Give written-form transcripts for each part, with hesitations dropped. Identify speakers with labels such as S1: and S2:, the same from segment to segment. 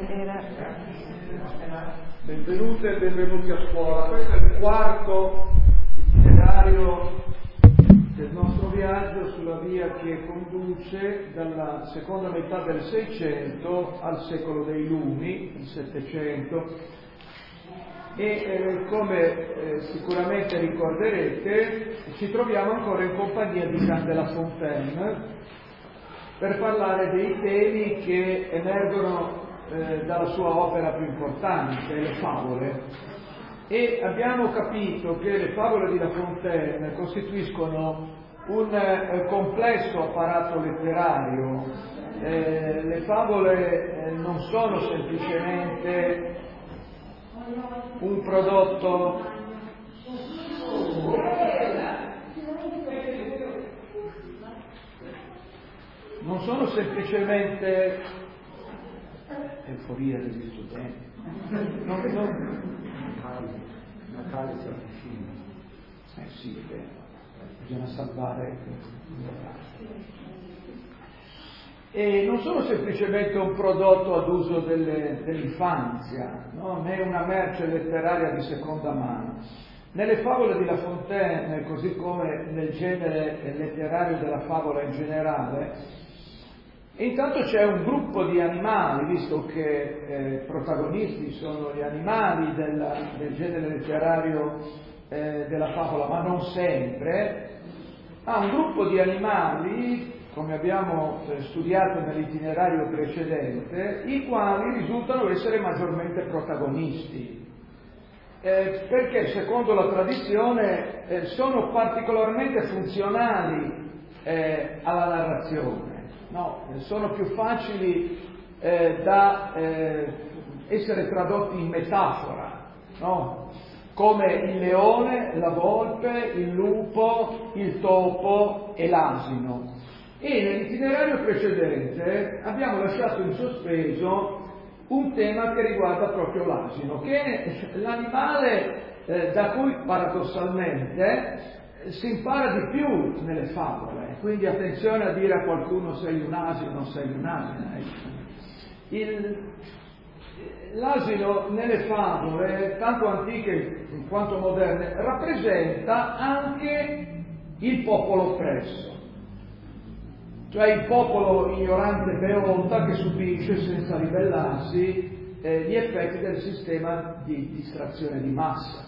S1: Buonasera.
S2: Benvenute e benvenuti a scuola. Questo è il quarto itinerario del nostro viaggio sulla via che conduce dalla seconda metà del Seicento al secolo dei Lumi, il Settecento. E come sicuramente ricorderete, ci troviamo ancora in compagnia di Jean de La Fontaine per parlare dei temi che emergono dalla sua opera più importante, le favole. E abbiamo capito che le favole di La Fontaine costituiscono un complesso apparato letterario. Le favole non sono semplicemente un prodotto non sono semplicemente euforia degli studenti, Natale si avvicina. Sì, è vero, bisogna salvare e non sono semplicemente un prodotto ad uso dell'infanzia, no? Né una merce letteraria di seconda mano. Nelle favole di La Fontaine, così come nel genere letterario della favola in generale, intanto c'è un gruppo di animali, visto che protagonisti sono gli animali del genere letterario della favola, ma non sempre, un gruppo di animali, come abbiamo studiato nell'itinerario precedente, i quali risultano essere maggiormente protagonisti. Perché secondo la tradizione sono particolarmente funzionali alla narrazione, no? Sono più facili da essere tradotti in metafora, no? Come il leone, la volpe, il lupo, il topo e l'asino. E nell'itinerario precedente abbiamo lasciato in sospeso un tema che riguarda proprio l'asino, che è l'animale da cui paradossalmente si impara di più nelle favole. Quindi attenzione a dire a qualcuno sei un asino, sei un'asina. L'asino nelle favole, tanto antiche quanto moderne, rappresenta anche il popolo oppresso. Cioè il popolo ignorante e beonta che subisce senza ribellarsi gli effetti del sistema di distrazione di massa.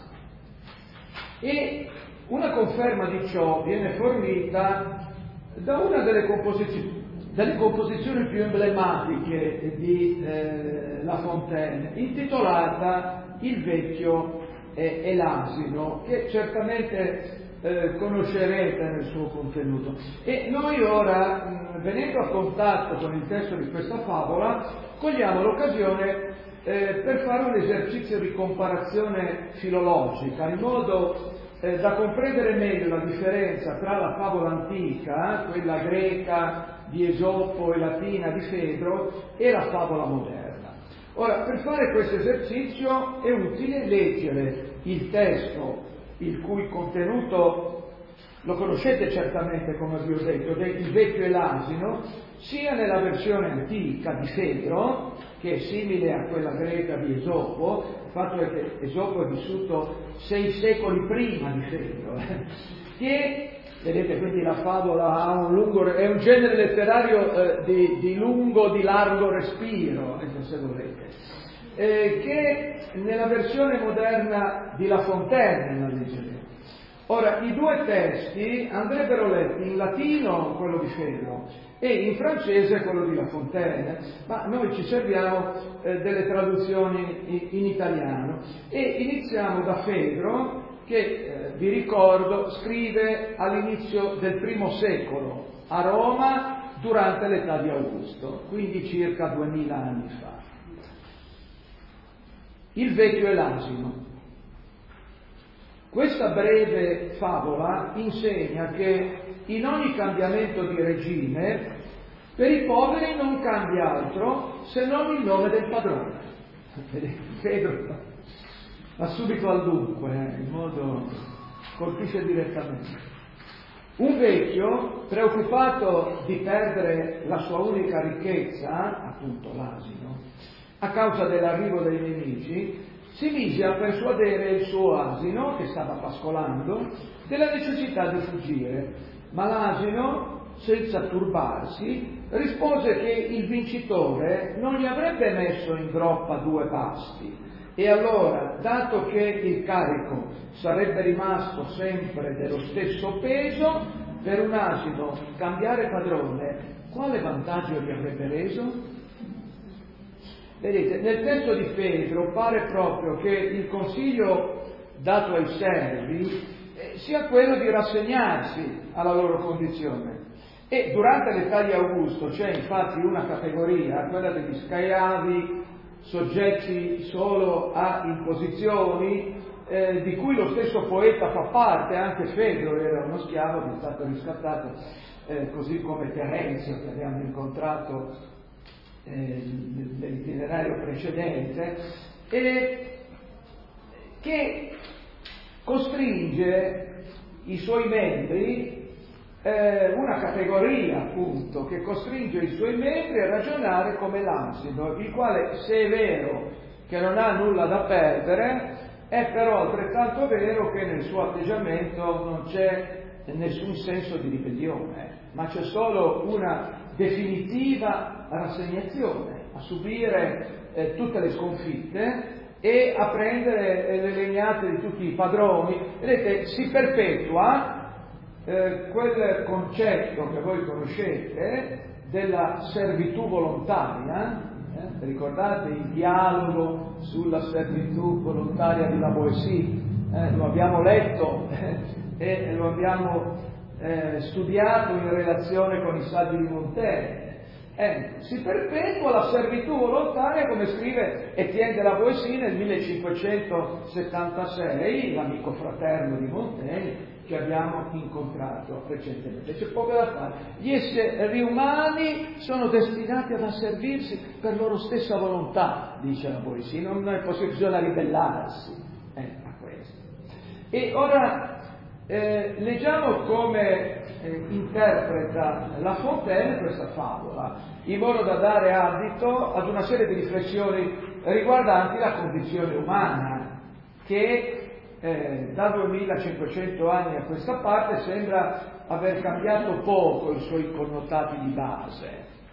S2: E una conferma di ciò viene fornita da una delle composizioni più emblematiche di La Fontaine, intitolata Il vecchio e l'asino, che certamente conoscerete nel suo contenuto. E noi ora, venendo a contatto con il testo di questa favola, cogliamo l'occasione per fare un esercizio di comparazione filologica, in modo da comprendere meglio la differenza tra la favola antica, quella greca di Esopo e latina di Fedro, e la favola moderna. Ora, per fare questo esercizio è utile leggere il testo, il cui contenuto lo conoscete certamente, come vi ho detto, Il vecchio e l'asino, sia nella versione antica di Fedro, che è simile a quella greca di Esopo. Il fatto è che Esopo è vissuto 6 secoli prima di Fedro, che, vedete, quindi la favola ha è un genere letterario di largo respiro, se volete, che nella versione moderna di La Fontaine la leggeremo. Ora, i due testi andrebbero letti in latino, quello di Fedro, e in francese, quello di La Fontaine, ma noi ci serviamo delle traduzioni in italiano. E iniziamo da Fedro, che, vi ricordo, scrive all'inizio del I secolo, a Roma, durante l'età di Augusto, quindi circa 2000 anni fa. Il vecchio e l'asino. Questa breve favola insegna che in ogni cambiamento di regime per i poveri non cambia altro se non il nome del padrone. Pedro va subito al dunque, in modo colpisce direttamente. Un vecchio, preoccupato di perdere la sua unica ricchezza, appunto l'asino, a causa dell'arrivo dei nemici, si mise a persuadere il suo asino, che stava pascolando, della necessità di fuggire. Ma l'asino, senza turbarsi, rispose che il vincitore non gli avrebbe messo in groppa 2 pasti. E allora, dato che il carico sarebbe rimasto sempre dello stesso peso, per un asino cambiare padrone, quale vantaggio gli avrebbe reso? Vedete, nel testo di Pedro pare proprio che il consiglio dato ai servi sia quello di rassegnarsi alla loro condizione. E durante l'età di Augusto c'è infatti una categoria, quella degli schiavi soggetti solo a imposizioni, di cui lo stesso poeta fa parte. Anche Fedro era uno schiavo che è stato riscattato, così come Terenzio, che abbiamo incontrato nell'itinerario precedente, e che costringe i suoi membri, una categoria appunto, che costringe i suoi membri a ragionare come l'asino, il quale, se è vero che non ha nulla da perdere, è però altrettanto vero che nel suo atteggiamento non c'è nessun senso di ribellione, ma c'è solo una definitiva rassegnazione a subire tutte le sconfitte e a prendere le legnate di tutti i padroni. Vedete, si perpetua quel concetto che voi conoscete della servitù volontaria. Ricordate il dialogo sulla servitù volontaria di La Boétie? Lo abbiamo letto e lo abbiamo studiato in relazione con i saggi di Montaigne. Si perpetua la servitù volontaria, come scrive Étienne de La Boétie nel 1576, l'amico fraterno di Montaigne, che abbiamo incontrato recentemente. C'è poco da fare. Gli esseri umani sono destinati ad asservirsi per loro stessa volontà, dice La Boétie, non è possibile, bisogna ribellarsi a questo. E ora leggiamo come interpreta La Fontaine questa favola, in modo da dare adito ad una serie di riflessioni riguardanti la condizione umana, che da 2500 anni a questa parte sembra aver cambiato poco i suoi connotati di base.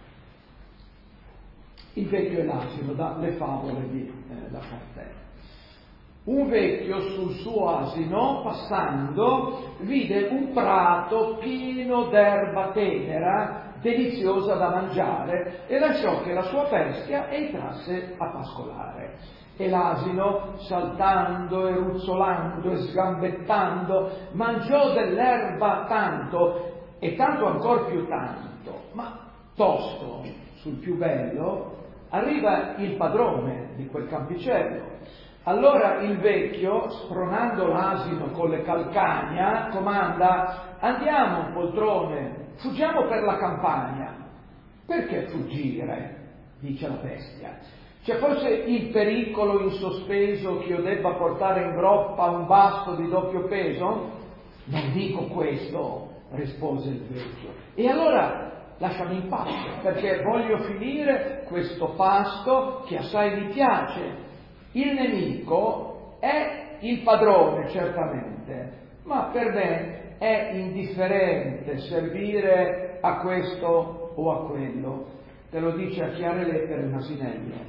S2: Il vecchio e l'asino, dalle favole di La Fontaine. Un vecchio sul suo asino, passando, vide un prato pieno d'erba tenera, deliziosa da mangiare, e lasciò che la sua bestia entrasse a pascolare. E l'asino, saltando e ruzzolando e sgambettando, mangiò dell'erba tanto, e tanto ancor più tanto, ma tosto, sul più bello, arriva il padrone di quel campicello. Allora il vecchio, spronando l'asino con le calcagna, comanda: andiamo, poltrone, fuggiamo per la campagna. Perché fuggire? Dice la bestia. C'è forse il pericolo in sospeso che io debba portare in groppa un basto di doppio peso? Non dico questo, rispose il vecchio. E allora lasciami in pace, perché voglio finire questo pasto che assai mi piace. Il nemico è il padrone, certamente, ma per me è indifferente servire a questo o a quello. Te lo dice a chiare lettere un asinello.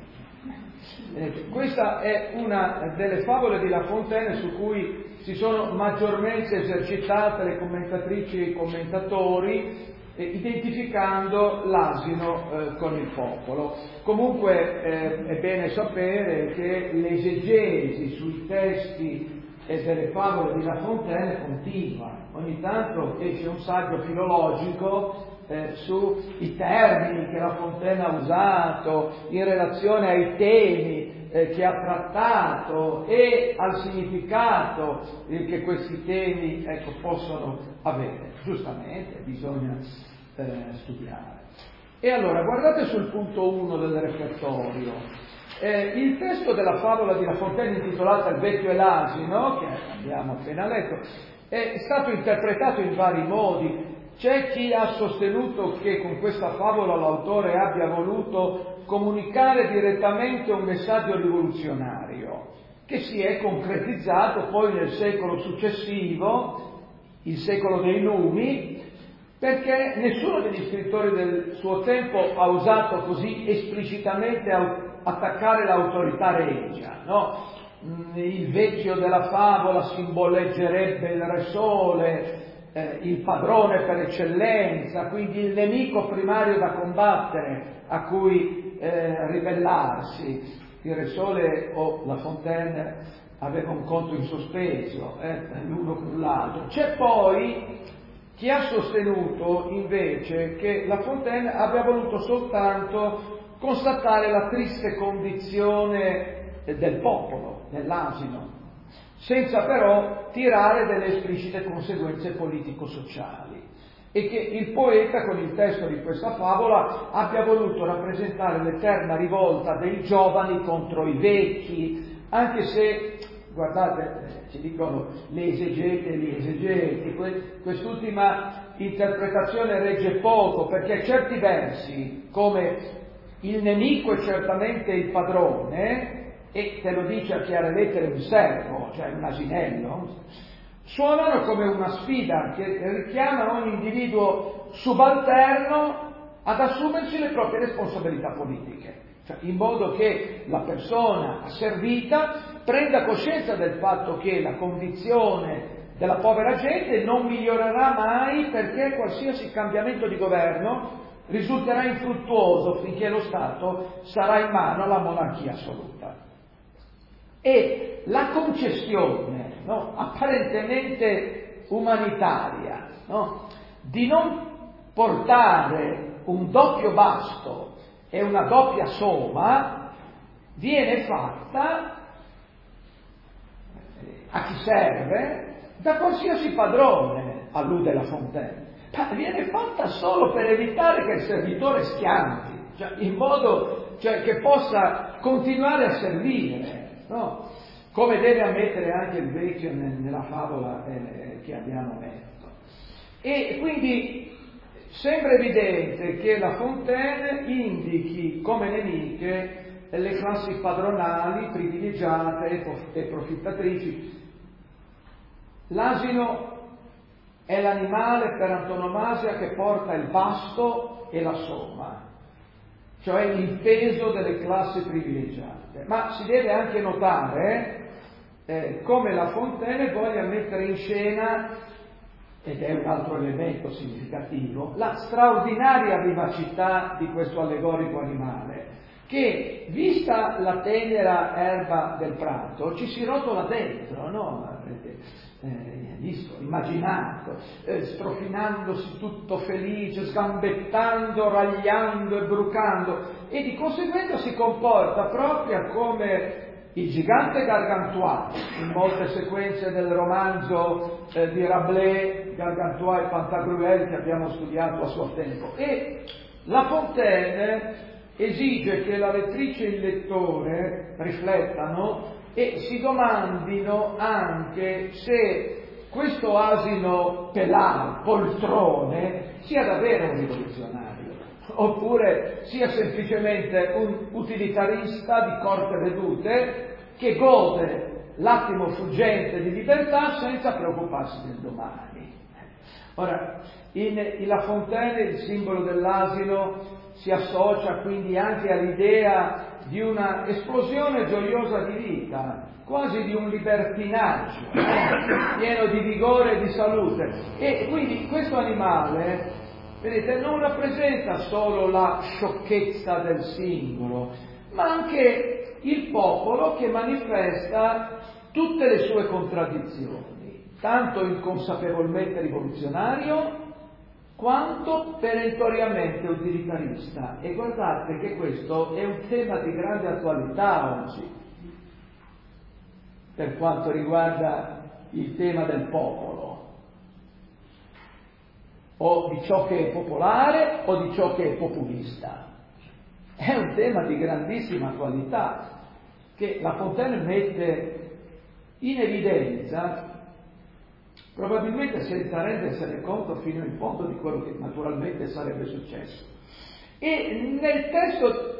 S2: Questa è una delle favole di La Fontaine su cui si sono maggiormente esercitate le commentatrici e i commentatori, identificando l'asino con il popolo. Comunque è bene sapere che l'esegesi sui testi delle favole di La Fontaine continua. Ogni tanto esce un saggio filologico sui termini che La Fontaine ha usato in relazione ai temi che ha trattato e al significato che questi temi possono avere. Giustamente bisogna studiare. E allora guardate sul punto 1 del repertorio. Il testo della favola di La Fontaine intitolata Il vecchio e l'asino, che abbiamo appena letto, è stato interpretato in vari modi. C'è chi ha sostenuto che con questa favola l'autore abbia voluto comunicare direttamente un messaggio rivoluzionario che si è concretizzato poi nel secolo successivo, il secolo dei Lumi, perché nessuno degli scrittori del suo tempo ha osato così esplicitamente attaccare l'autorità regia, no? Il vecchio della favola simboleggerebbe il Re Sole, il padrone per eccellenza, quindi il nemico primario da combattere, a cui ribellarsi. Il Re Sole o La Fontaine aveva un conto in sospeso, l'uno con l'altro. C'è poi chi ha sostenuto invece che La Fontaine abbia voluto soltanto constatare la triste condizione del popolo, dell'asino, senza però tirare delle esplicite conseguenze politico-sociali, e che il poeta con il testo di questa favola abbia voluto rappresentare l'eterna rivolta dei giovani contro i vecchi, anche se, guardate, ci dicono le esegeti e gli esegeti, quest'ultima interpretazione regge poco, perché certi versi, come il nemico è certamente il padrone, e te lo dice a chiare lettere un servo, cioè un asinello, suonano come una sfida che richiama ogni individuo subalterno ad assumersi le proprie responsabilità politiche, cioè in modo che la persona asservita prenda coscienza del fatto che la condizione della povera gente non migliorerà mai, perché qualsiasi cambiamento di governo risulterà infruttuoso finché lo Stato sarà in mano alla monarchia assoluta. E la concessione, no, apparentemente umanitaria, no, di non portare un doppio basto e una doppia soma viene fatta a chi serve da qualsiasi padrone, allude La Fontaine, ma viene fatta solo per evitare che il servitore schianti, cioè in modo che possa continuare a servire. No? Come deve ammettere anche il vecchio nella favola che abbiamo letto. E quindi sembra evidente che La Fontaine indichi come nemiche le classi padronali, privilegiate e profittatrici. L'asino è l'animale per antonomasia che porta il basto e la somma, cioè il peso delle classi privilegiate. Ma si deve anche notare come La Fontaine voglia mettere in scena, ed è un altro elemento significativo, la straordinaria vivacità di questo allegorico animale, che, vista la tenera erba del prato, ci si rotola dentro, no? Visto, immaginato, strofinandosi tutto felice, sgambettando, ragliando e brucando, e di conseguenza si comporta proprio come il gigante Gargantua in molte sequenze del romanzo di Rabelais, Gargantua e Pantagruel, che abbiamo studiato a suo tempo. E La Fontaine esige che la lettrice e il lettore riflettano e si domandino anche se questo asino pelà, poltrone, sia davvero un rivoluzionario, oppure sia semplicemente un utilitarista di corte vedute che gode l'attimo fuggente di libertà senza preoccuparsi del domani. Ora, in La Fontaine il simbolo dell'asino si associa quindi anche all'idea di una esplosione gioiosa di vita, quasi di un libertinaggio, pieno di vigore e di salute. E quindi questo animale, vedete, non rappresenta solo la sciocchezza del singolo, ma anche il popolo che manifesta tutte le sue contraddizioni, tanto inconsapevolmente rivoluzionario quanto perentoriamente utilitarista. E guardate che questo è un tema di grande attualità oggi, per quanto riguarda il tema del popolo, o di ciò che è popolare o di ciò che è populista. È un tema di grandissima attualità che La Fontaine mette in evidenza, probabilmente senza rendersene conto fino in fondo di quello che naturalmente sarebbe successo. E nel testo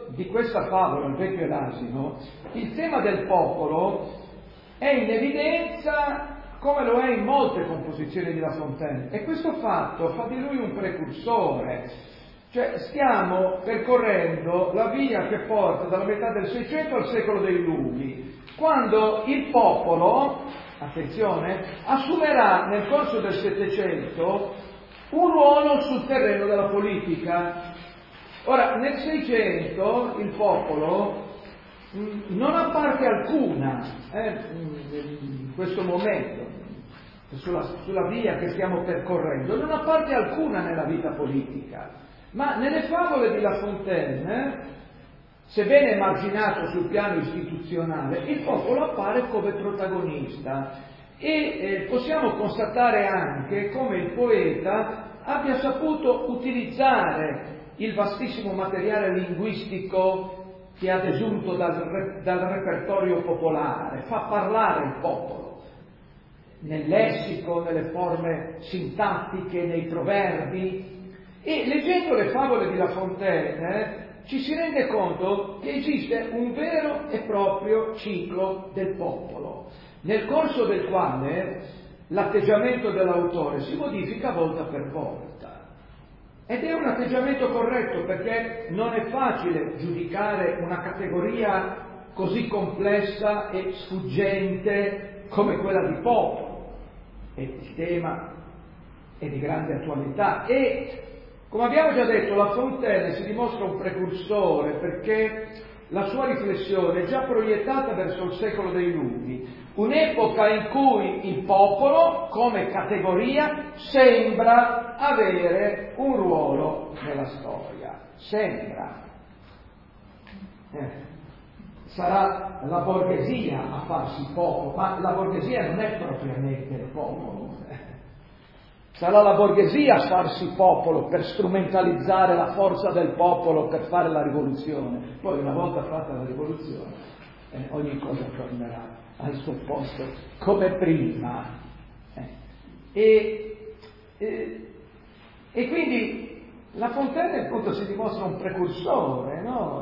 S2: di questa favola, il vecchio e l'asino, il tema del popolo è in evidenza come lo è in molte composizioni di La Fontaine, e questo fatto fa di lui un precursore. Cioè stiamo percorrendo la via che porta dalla metà del Seicento al secolo dei Lumi, quando il popolo, attenzione, assumerà nel corso del Settecento un ruolo sul terreno della politica. Ora, nel Seicento il popolo non ha parte alcuna in questo momento, sulla via che stiamo percorrendo, non ha parte alcuna nella vita politica, ma nelle favole di La Fontaine, sebbene emarginato sul piano istituzionale, il popolo appare come protagonista e possiamo constatare anche come il poeta abbia saputo utilizzare il vastissimo materiale linguistico che ha desunto dal repertorio popolare, fa parlare il popolo nel lessico, nelle forme sintattiche, nei proverbi, e leggendo le favole di La Fontaine ci si rende conto che esiste un vero e proprio ciclo del popolo, nel corso del quale l'atteggiamento dell'autore si modifica volta per volta. Ed è un atteggiamento corretto, perché non è facile giudicare una categoria così complessa e sfuggente come quella di popolo. E il tema è di grande attualità e, come abbiamo già detto, La Fontaine si dimostra un precursore perché la sua riflessione è già proiettata verso il secolo dei Lumi, un'epoca in cui il popolo, come categoria, sembra avere un ruolo nella storia. Sembra. Sarà la borghesia a farsi popolo, ma la borghesia non è propriamente il popolo. Sarà la borghesia a farsi popolo per strumentalizzare la forza del popolo per fare la rivoluzione. Poi, una volta fatta la rivoluzione, ogni cosa tornerà al suo posto come prima. E quindi La Fontaine appunto si dimostra un precursore, no?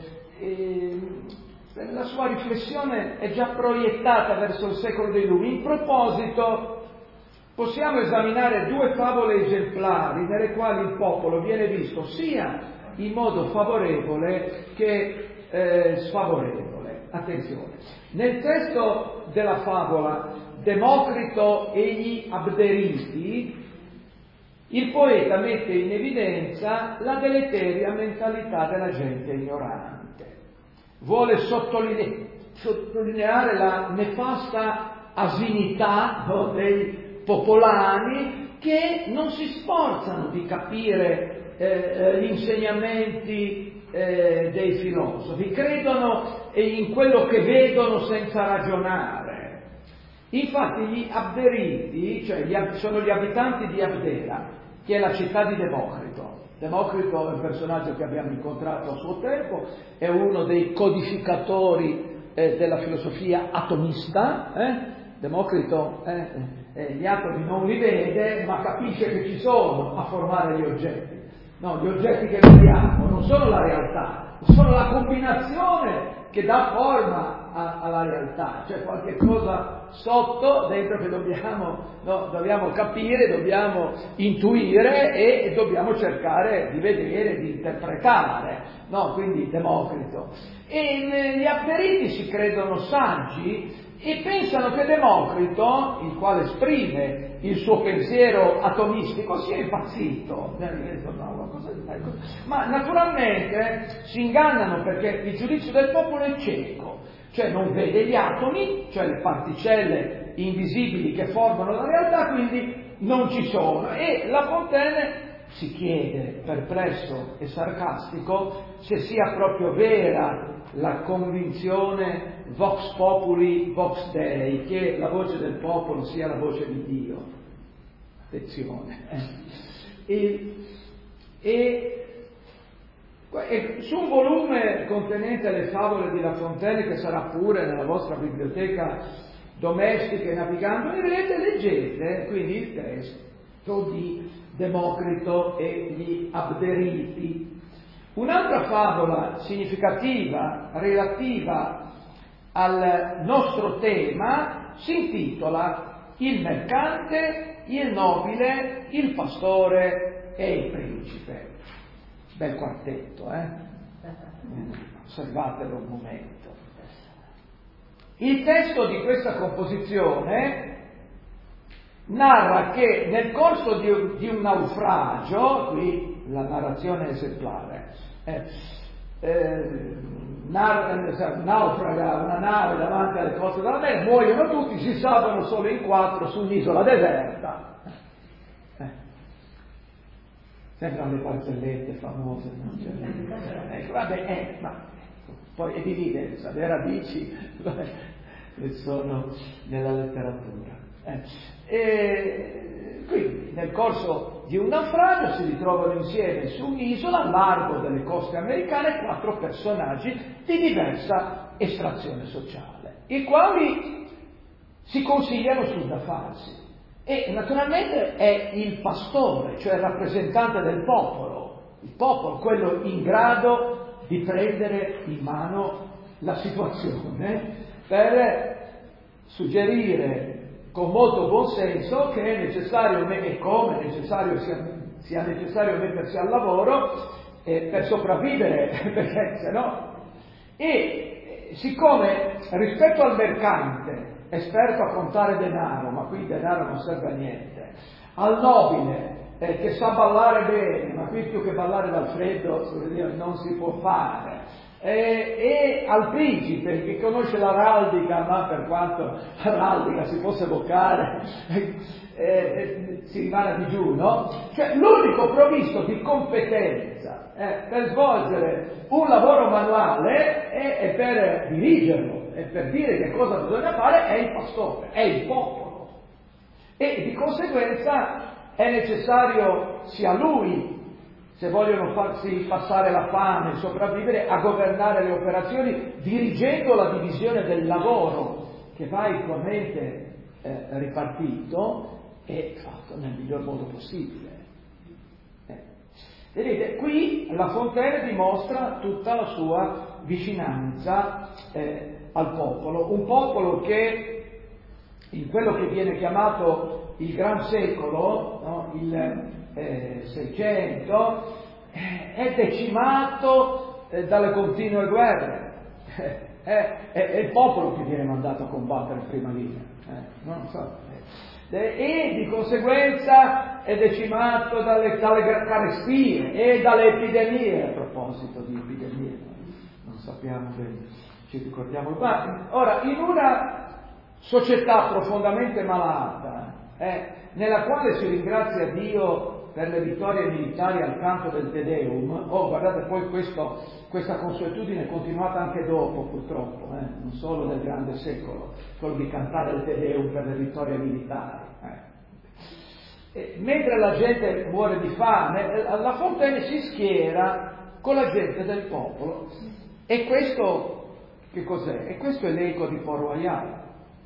S2: La sua riflessione è già proiettata verso il secolo dei Lumi. In proposito, possiamo esaminare due favole esemplari nelle quali il popolo viene visto sia in modo favorevole che sfavorevole. Attenzione, nel testo della favola Democrito e gli Abderiti, il poeta mette in evidenza la deleteria mentalità della gente ignorante. Vuole sottolineare la nefasta asinità dei popolani che non si sforzano di capire gli insegnamenti dei filosofi, credono in quello che vedono senza ragionare. Infatti gli Abderiti, sono gli abitanti di Abdera, che è la città di Democrito. Democrito è un personaggio che abbiamo incontrato a suo tempo, è uno dei codificatori della filosofia atomista. Democrito gli atomi non li vede, ma capisce che ci sono a formare gli oggetti. No, gli oggetti che vediamo non sono la realtà, sono la combinazione che dà forma alla realtà, cioè qualche cosa sotto, dentro che dobbiamo capire, dobbiamo intuire e dobbiamo cercare di vedere, di interpretare, no? Quindi Democrito. E gli Abderiti si credono saggi e pensano che Democrito, il quale esprime il suo pensiero atomistico, sia impazzito. Ma naturalmente si ingannano, perché il giudizio del popolo è cieco, cioè non vede gli atomi, cioè le particelle invisibili che formano la realtà, quindi non ci sono. E La Fontaine si chiede, perplesso e sarcastico, se sia proprio vera la convinzione vox populi vox Dei, che la voce del popolo sia la voce di Dio. Attenzione. Su un volume contenente le favole di La Fontaine, che sarà pure nella vostra biblioteca domestica e navigando in rete, leggete quindi il testo di Democrito e gli Abderiti. Un'altra favola significativa relativa al nostro tema si intitola Il mercante, il nobile, il pastore e il principe. Bel quartetto, Osservatelo un momento. Il testo di questa composizione narra che nel corso di un naufragio, qui la narrazione esemplare, naufraga una nave davanti alle coste della Mare, muoiono tutti, si salvano solo in 4 su un'isola deserta. Sembrano le barzellette famose, no? Ma poi è evidenza, le radici sono nella letteratura. E quindi nel corso di un naufragio si ritrovano insieme su un'isola a largo delle coste americane 4 personaggi di diversa estrazione sociale, i quali si consigliano sul da farsi. E naturalmente è il pastore, cioè il rappresentante del popolo, il popolo, quello in grado di prendere in mano la situazione per suggerire con molto buon senso che è necessario, e come sia necessario mettersi al lavoro per sopravvivere, perché se no. E siccome rispetto al mercante, esperto a contare denaro, ma qui il denaro non serve a niente, al nobile che sa ballare bene, ma qui più che ballare dal freddo non si può fare, e al principe che conosce l'araldica, ma per quanto l'araldica si possa evocare si rimane a digiuno, cioè l'unico provvisto di competenza per svolgere un lavoro manuale e per dirigerlo e per dire che cosa bisogna fare è il pastore, è il popolo, e di conseguenza è necessario sia lui, se vogliono farsi passare la fame, sopravvivere, a governare le operazioni, dirigendo la divisione del lavoro che va equamente ripartito e fatto nel miglior modo possibile. Vedete, qui La Fontaine dimostra tutta la sua vicinanza al popolo, un popolo che in quello che viene chiamato il Gran Secolo, no? Il 600, è decimato dalle continue guerre, è il popolo che viene mandato a combattere in prima linea, non so. E di conseguenza è decimato dalle carestie e dalle epidemie. A proposito di epidemie, non sappiamo bene, ci ricordiamo. Ma ora, in una società profondamente malata, nella quale si ringrazia Dio per le vittorie militari al canto del Te Deum, guardate, poi questa consuetudine è continuata anche dopo, purtroppo, non solo nel grande secolo, quello di cantare il Te Deum per le vittorie militari. Mentre la gente muore di fame, La Fontaine si schiera con la gente del popolo. E questo che cos'è? E questo è l'eco di Port Royal,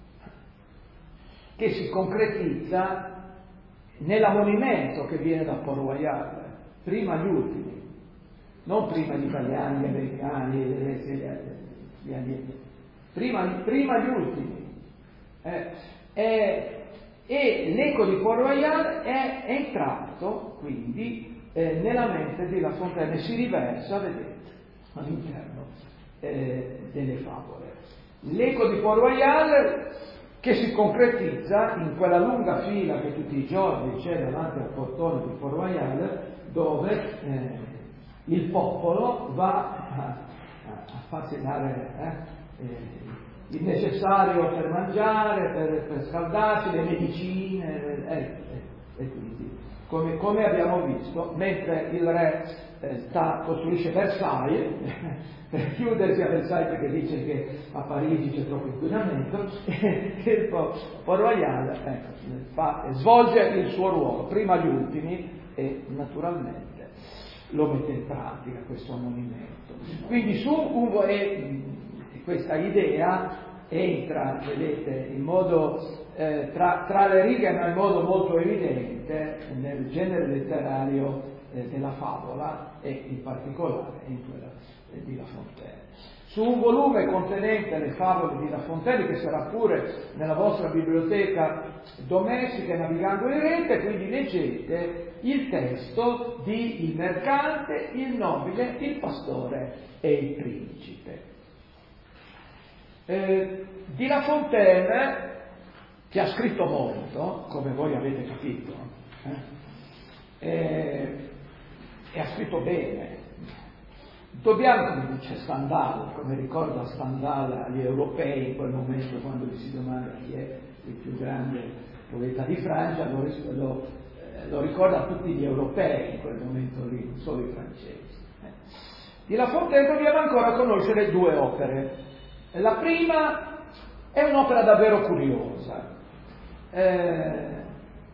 S2: che si concretizza nell'ammonimento che viene da Port Royal, prima gli ultimi, non prima gli italiani, gli americani, prima gli ultimi. E l'eco di Port Royal è entrato quindi nella mente di La Fontaine e si riversa, vedete, all'interno delle favole. L'eco di Port Royal che si concretizza in quella lunga fila che tutti i giorni c'è davanti al portone di Port Royal, dove il popolo va a farsi dare il necessario per mangiare, per scaldarsi, le medicine, e quindi, come abbiamo visto, mentre il re costruisce Versailles, per chiudersi a Versailles perché dice che a Parigi c'è troppo inquinamento, il Port Royal svolge il suo ruolo, prima gli ultimi, e naturalmente lo mette in pratica questo ammonimento. Quindi questa idea entra, vedete, in modo tra le righe, ma in modo molto evidente nel genere letterario della favola e in particolare in quella di La Fontaine. Su un volume contenente le favole di La Fontaine, che sarà pure nella vostra biblioteca domestica navigando in rete, quindi leggete il testo di Il mercante, il nobile, il pastore e il principe. Di La Fontaine, che ha scritto molto, come voi avete capito, e ha scritto bene. Dobbiamo, come dice Stendhal, come ricorda Stendhal agli europei in quel momento, quando gli si domanda chi è il più grande poeta di Francia, lo ricorda a tutti gli europei in quel momento lì, non solo i francesi. Di La Fontaine dobbiamo ancora conoscere due opere. La prima è un'opera davvero curiosa e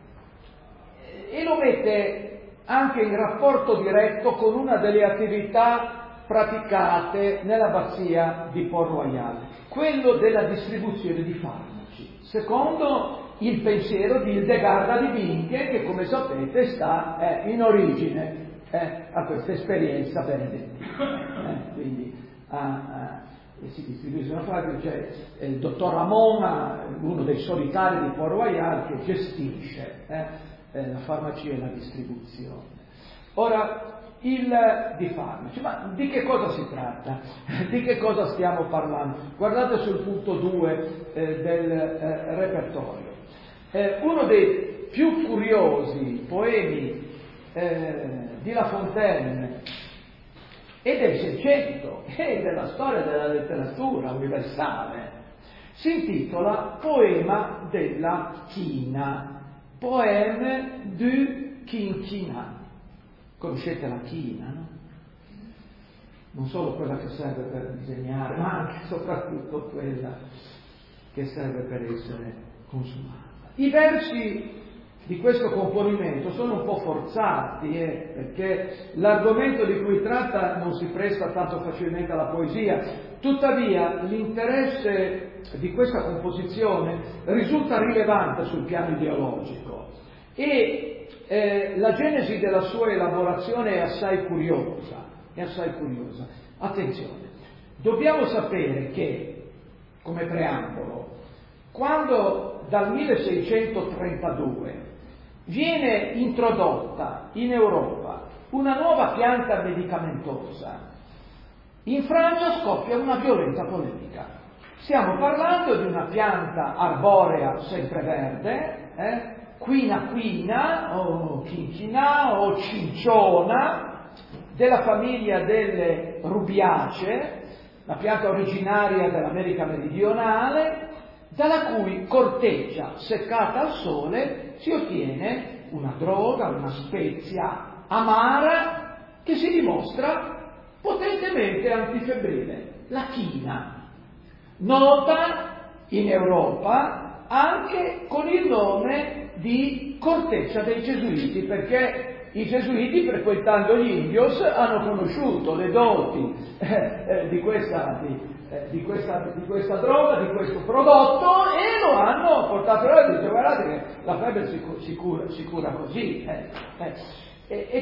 S2: lo mette anche in rapporto diretto con una delle attività praticate nell'abbazia di Port-Royal, quello della distribuzione di farmaci, secondo il pensiero di Hildegarda di Bingen, che come sapete sta in origine a questa esperienza benedettina. Quindi si distribuiscono farmaci, c'è il dottor Ramon, uno dei solitari di Port-Royal, che gestisce la farmacia e la distribuzione. Ora, di farmaci, ma di che cosa si tratta? Di che cosa stiamo parlando? Guardate sul punto 2 del repertorio. Uno dei più curiosi poemi di La Fontaine e del Seicento e della storia della letteratura universale si intitola Poema della china, Poème du quinquina. Conoscete la china, no? Non solo quella che serve per disegnare, ma anche e soprattutto quella che serve per essere consumata. I versi di questo componimento sono un po' forzati, perché l'argomento di cui tratta non si presta tanto facilmente alla poesia. Tuttavia, l'interesse di questa composizione risulta rilevante sul piano ideologico e la genesi della sua elaborazione è assai curiosa. Attenzione, dobbiamo sapere che, come preambolo, quando dal 1632 viene introdotta in Europa una nuova pianta medicamentosa, in Francia scoppia una violenta polemica. Stiamo parlando di una pianta arborea sempreverde, quina o quinquina o cinciona, della famiglia delle rubiacee, la pianta originaria dell'America meridionale, dalla cui corteccia seccata al sole si ottiene una droga, una spezia amara che si dimostra potentemente antifebbrile, la china, nota in Europa anche con il nome di corteccia dei Gesuiti, perché i Gesuiti, frequentando gli indios, hanno conosciuto le doti di questa droga, di questo prodotto, e lo hanno portato là e detto: guardate che la febbre si cura così. E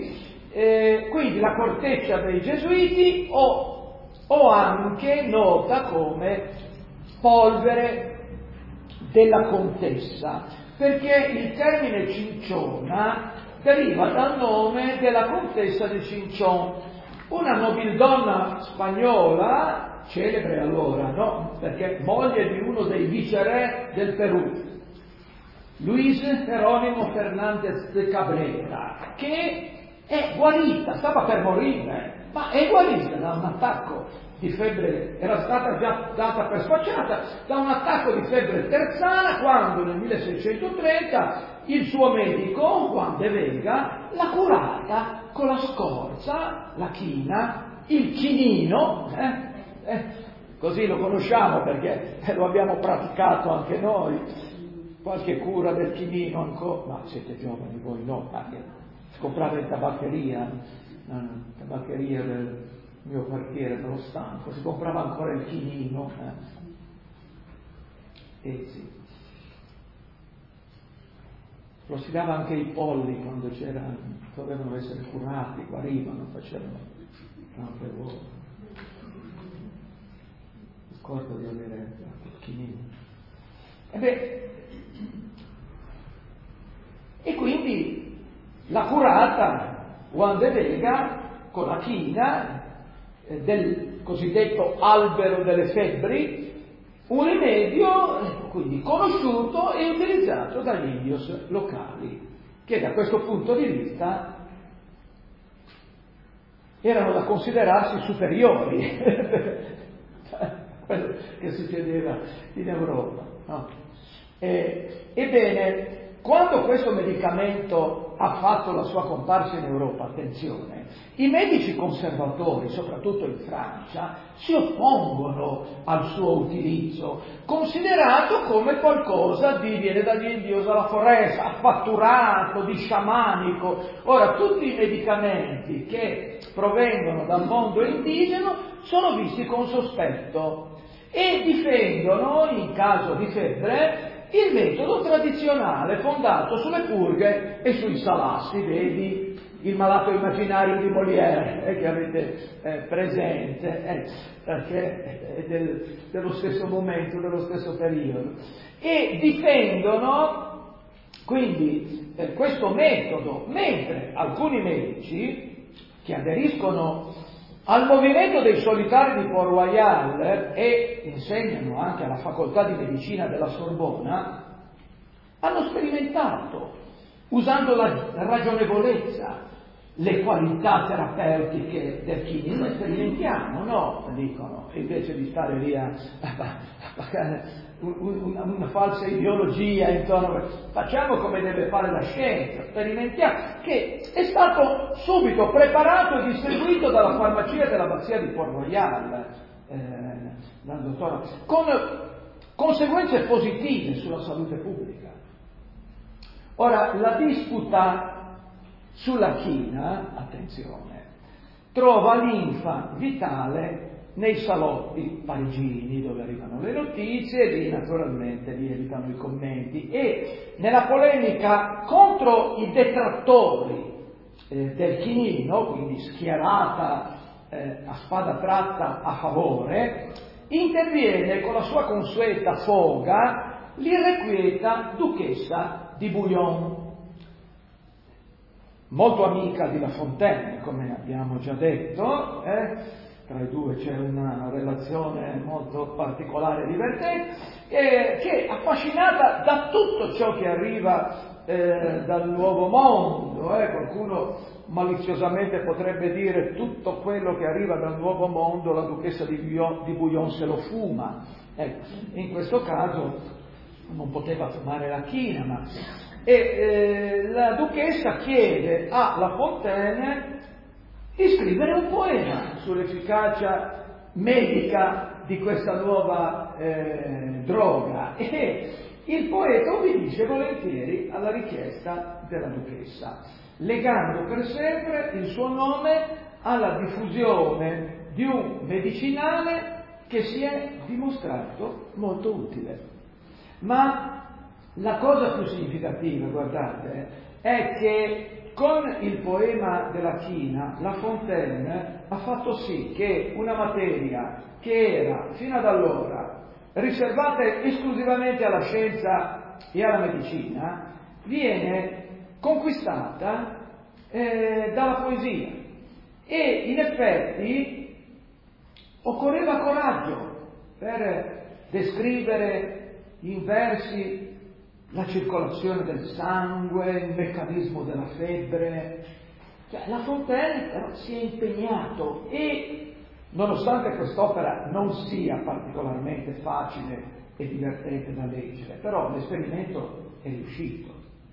S2: quindi la corteccia dei Gesuiti o anche nota come polvere della contessa, perché il termine cinciona deriva dal nome della contessa di Chinchon, una nobildonna spagnola, celebre allora, no? Perché moglie di uno dei viceré del Perù, Luis Jerónimo Fernández de Cabrera, che è guarita, stava per morire, ma è guarita da un attacco di febbre, era stata già data per spacciata, da un attacco di febbre terzana, quando nel 1630 il suo medico, Juan de Vega, l'ha curata con la scorza, la china, il chinino, così lo conosciamo perché lo abbiamo praticato anche noi, qualche cura del chinino ancora, ma siete giovani voi, no? Si comprava in tabaccheria del mio quartiere, dello Stanco, si comprava ancora il chinino. Sì. lo si dava anche ai polli quando dovevano essere curati, guarivano, facevano tante ore. Ricordo di avere quel chinino. E quindi la curata Juan de Vega con la china del cosiddetto albero delle febbri, un rimedio quindi conosciuto e utilizzato dagli indios locali, che da questo punto di vista erano da considerarsi superiori a quello che succedeva in Europa. No? Ebbene, quando questo medicamento ha fatto la sua comparsa in Europa, attenzione, i medici conservatori, soprattutto in Francia, si oppongono al suo utilizzo, considerato come qualcosa viene dagli indios alla foresta, affatturato, di sciamanico. Ora, tutti i medicamenti che provengono dal mondo indigeno sono visti con sospetto e difendono, in caso di febbre, il metodo tradizionale fondato sulle purghe e sui salassi, vedi il malato immaginario di Molière che avete presente, perché è dello stesso momento, dello stesso periodo, e difendono quindi questo metodo, mentre alcuni medici che aderiscono al movimento dei solitari di Port-Royal e insegnano anche alla facoltà di medicina della Sorbona, hanno sperimentato, usando la ragionevolezza, le qualità terapeutiche del chinino. Sperimentiamo, no? Dicono, invece di stare lì a una falsa ideologia intorno, facciamo come deve fare la scienza, sperimentiamo, che è stato subito preparato e distribuito dalla farmacia dell'abbazia di Port-Royal, dal dottore, con conseguenze positive sulla salute pubblica. Ora, la disputa sulla china, attenzione, trova linfa vitale nei salotti parigini dove arrivano le notizie e lì naturalmente lievitano i commenti, e nella polemica contro i detrattori del chinino, quindi schierata a spada tratta a favore, interviene con la sua consueta foga l'irrequieta duchessa di Bouillon, molto amica di La Fontaine, come abbiamo già detto, tra i due c'è una relazione molto particolare e divertente, che è affascinata da tutto ciò che arriva dal Nuovo Mondo. Qualcuno maliziosamente potrebbe dire tutto quello che arriva dal Nuovo Mondo la duchessa di Bouillon se lo fuma. In questo caso non poteva fumare la china, la duchessa chiede a La Fontaine di scrivere un poema sull'efficacia medica di questa nuova droga, e il poeta obbedisce volentieri alla richiesta della duchessa, legando per sempre il suo nome alla diffusione di un medicinale che si è dimostrato molto utile. Ma la cosa più significativa, guardate, è che con il poema della china La Fontaine ha fatto sì che una materia che era fino ad allora riservata esclusivamente alla scienza e alla medicina viene conquistata dalla poesia, e in effetti occorreva coraggio per descrivere in versi la circolazione del sangue, il meccanismo della febbre. La Fontaine però si è impegnato, e nonostante quest'opera non sia particolarmente facile e divertente da leggere, però l'esperimento è riuscito.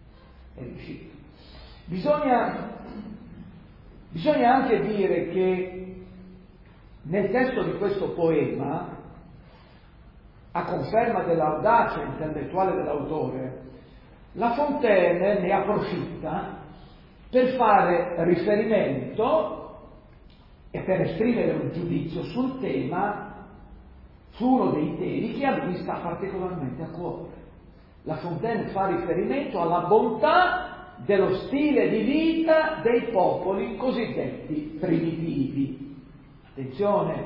S2: Bisogna anche dire che nel testo di questo poema, a conferma dell'audacia intellettuale dell'autore, La Fontaine ne approfitta per fare riferimento e per esprimere un giudizio sul tema, su uno dei temi che a lui sta particolarmente a cuore, La Fontaine fa riferimento alla bontà dello stile di vita dei popoli cosiddetti primitivi. Attenzione,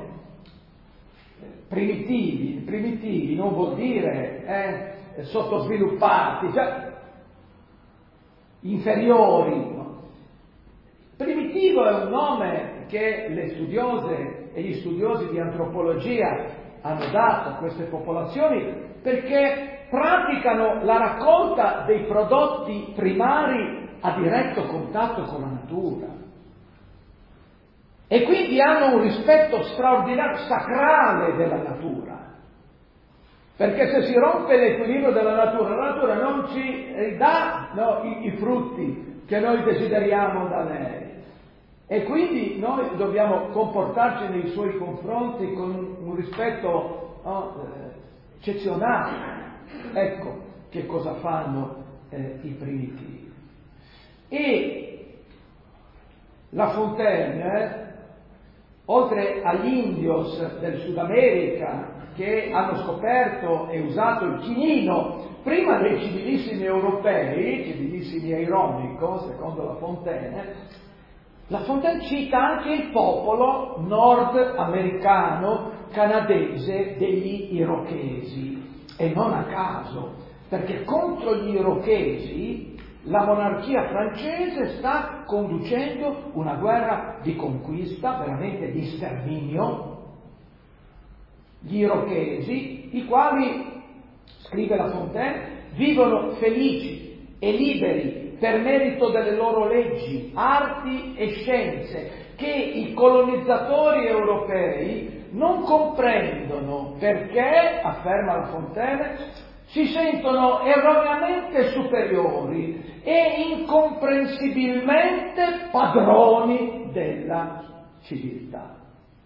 S2: primitivi non vuol dire sottosviluppati, cioè inferiori. No? Primitivo è un nome che le studiose e gli studiosi di antropologia hanno dato a queste popolazioni perché praticano la raccolta dei prodotti primari a diretto contatto con la natura e quindi hanno un rispetto straordinario, sacrale della natura, perché se si rompe l'equilibrio della natura, la natura non ci dà i frutti che noi desideriamo da lei e quindi noi dobbiamo comportarci nei suoi confronti con un rispetto eccezionale. Ecco che cosa fanno i primitivi. E la Fontaine, oltre agli indios del Sud America che hanno scoperto e usato il chinino prima dei civilissimi europei, civilissimi è ironico secondo la Fontaine cita anche il popolo nordamericano canadese degli Irochesi. E non a caso, perché contro gli Irochesi la monarchia francese sta conducendo una guerra di conquista, veramente di sterminio. Gli Irochesi, i quali, scrive la Fontaine, vivono felici e liberi per merito delle loro leggi, arti e scienze, che i colonizzatori europei non comprendono perché, afferma la Fontaine, si sentono erroneamente superiori e incomprensibilmente padroni della civiltà.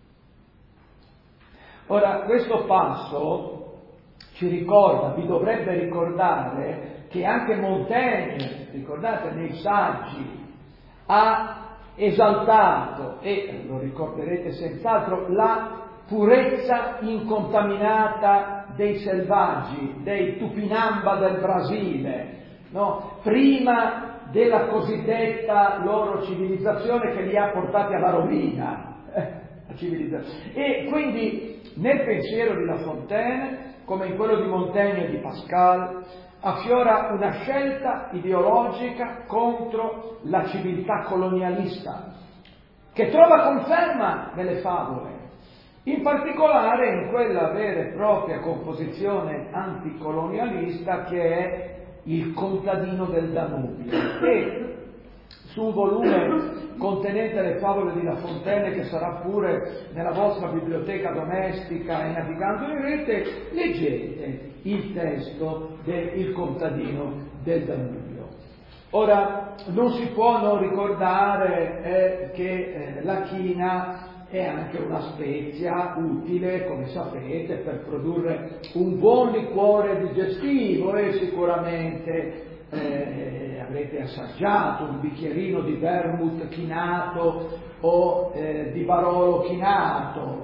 S2: Ora, questo passo ci ricorda, vi dovrebbe ricordare che anche Montaigne, ricordate, nei saggi, ha esaltato, e lo ricorderete senz'altro, la purezza incontaminata dei selvaggi, dei Tupinamba del Brasile, no? Prima della cosiddetta loro civilizzazione che li ha portati alla rovina. La civilizzazione. E quindi nel pensiero di La Fontaine, come in quello di Montaigne e di Pascal, affiora una scelta ideologica contro la civiltà colonialista, che trova conferma nelle favole, in particolare in quella vera e propria composizione anticolonialista che è Il contadino del Danubio, e su un volume contenente le favole di La Fontaine, che sarà pure nella vostra biblioteca domestica e navigando in rete, leggete il testo del Il contadino del Danubio. Ora, non si può non ricordare che la china è anche una spezia utile, come sapete, per produrre un buon liquore digestivo, e sicuramente avrete assaggiato un bicchierino di vermouth chinato o di Barolo chinato.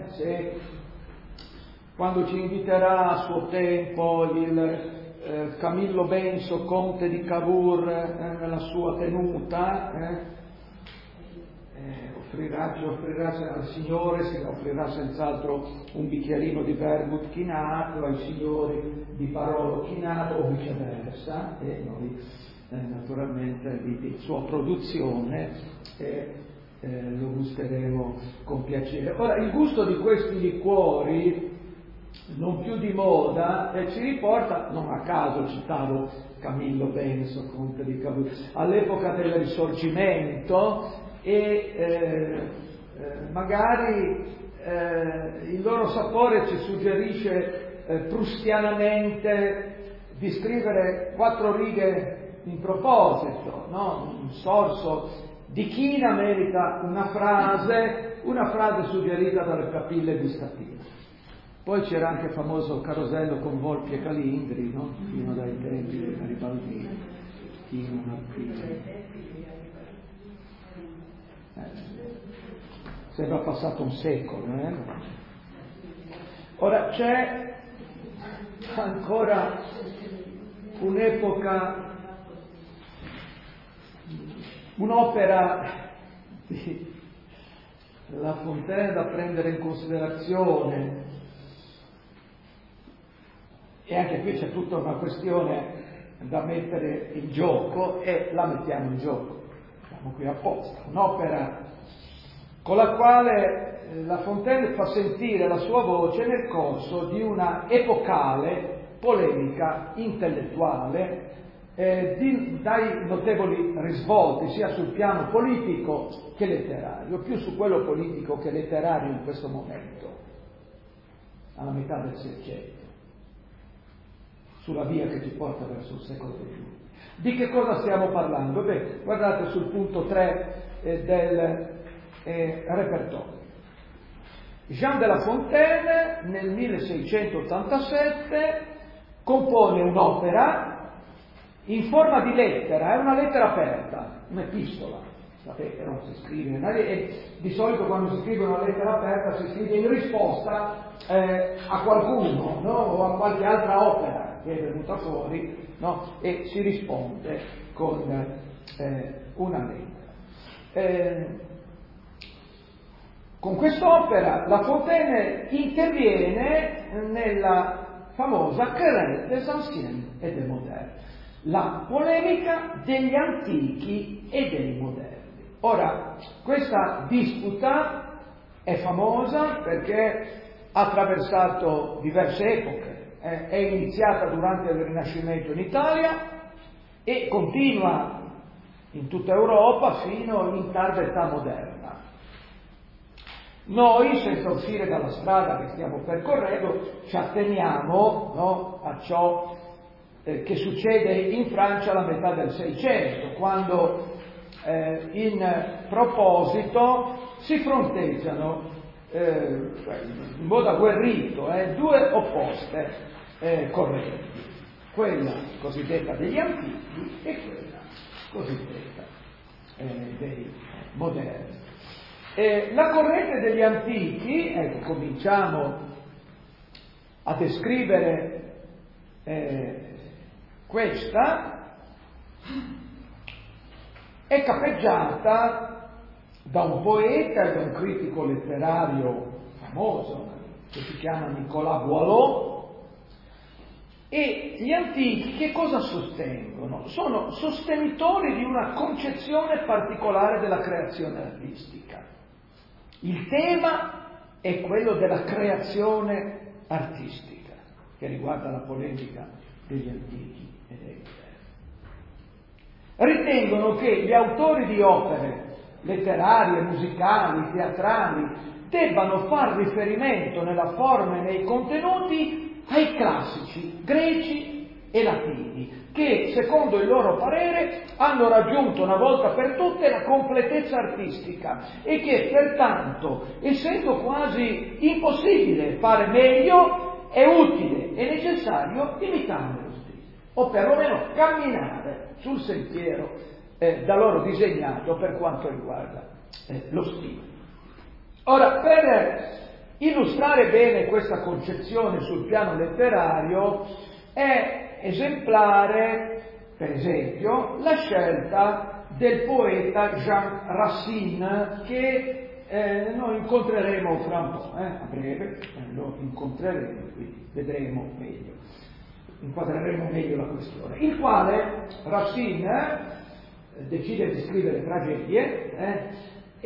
S2: Quando ci inviterà a suo tempo il Camillo Benso, conte di Cavour, nella sua tenuta, ci offrirà al Signore, si offrirà senz'altro un bicchierino di vermouth chinato, ai signori di Barolo chinato o viceversa, e noi naturalmente di sua produzione lo gusteremo con piacere. Ora, il gusto di questi liquori, non più di moda, ci riporta, non a caso citavo Camillo Benso, conte di Cavour, all'epoca del Risorgimento, e magari il loro sapore ci suggerisce prustianamente di scrivere 4 righe in proposito, no? Un sorso di china merita una frase suggerita dalle capille gustative. Poi c'era anche il famoso carosello con volpi e calindri, no? Fino dai tempi dei garibaldini, chino, martino. Sembra passato un secolo, Ora c'è ancora un'epoca, un'opera di La Fontaine da prendere in considerazione, e anche qui c'è tutta una questione da mettere in gioco e la mettiamo in gioco, siamo qui apposta, un'opera con la quale La Fontaine fa sentire la sua voce nel corso di una epocale polemica intellettuale dai notevoli risvolti sia sul piano politico che letterario, più su quello politico che letterario in questo momento, alla metà del Seicento, sulla via che ci porta verso il secolo XXI. Di che cosa stiamo parlando? Beh, guardate sul punto 3 del repertorio. Jean de La Fontaine nel 1687 compone un'opera in forma di lettera, è una lettera aperta, un'epistola. Sapete, non si scrive, e di solito quando si scrive una lettera aperta si scrive in risposta a qualcuno, no? O a qualche altra opera che è venuta fuori, no? E si risponde con una lettera. Con quest'opera La Fontaine interviene nella famosa querelle des anciens et des modernes, la polemica degli antichi e dei moderni. Ora, questa disputa è famosa perché ha attraversato diverse epoche, è iniziata durante il Rinascimento in Italia e continua in tutta Europa fino in tarda età moderna. Noi, senza uscire dalla strada che stiamo percorrendo, ci atteniamo, no, a ciò che succede in Francia alla metà del Seicento, quando in proposito si fronteggiano in modo agguerrito due opposte correnti, quella cosiddetta degli antichi e quella cosiddetta dei moderni. La corrente degli antichi, ecco, cominciamo a descrivere questa, è capeggiata da un poeta e da un critico letterario famoso che si chiama Nicolas Boileau. E gli antichi che cosa sostengono? Sono sostenitori di una concezione particolare della creazione artistica. Il tema è quello della creazione artistica, che riguarda la polemica degli antichi e dei moderni. Ritengono che gli autori di opere letterarie, musicali, teatrali debbano far riferimento nella forma e nei contenuti ai classici greci e latini, che secondo il loro parere hanno raggiunto una volta per tutte la completezza artistica e che pertanto, essendo quasi impossibile fare meglio, è utile e necessario imitare lo stile, o perlomeno camminare sul sentiero da loro disegnato per quanto riguarda lo stile. Ora, per illustrare bene questa concezione sul piano letterario è esemplare, per esempio, la scelta del poeta Jean Racine, che noi incontreremo fra un po', a breve, lo incontreremo, quindi vedremo meglio, inquadreremo meglio la questione, il quale Racine decide di scrivere tragedie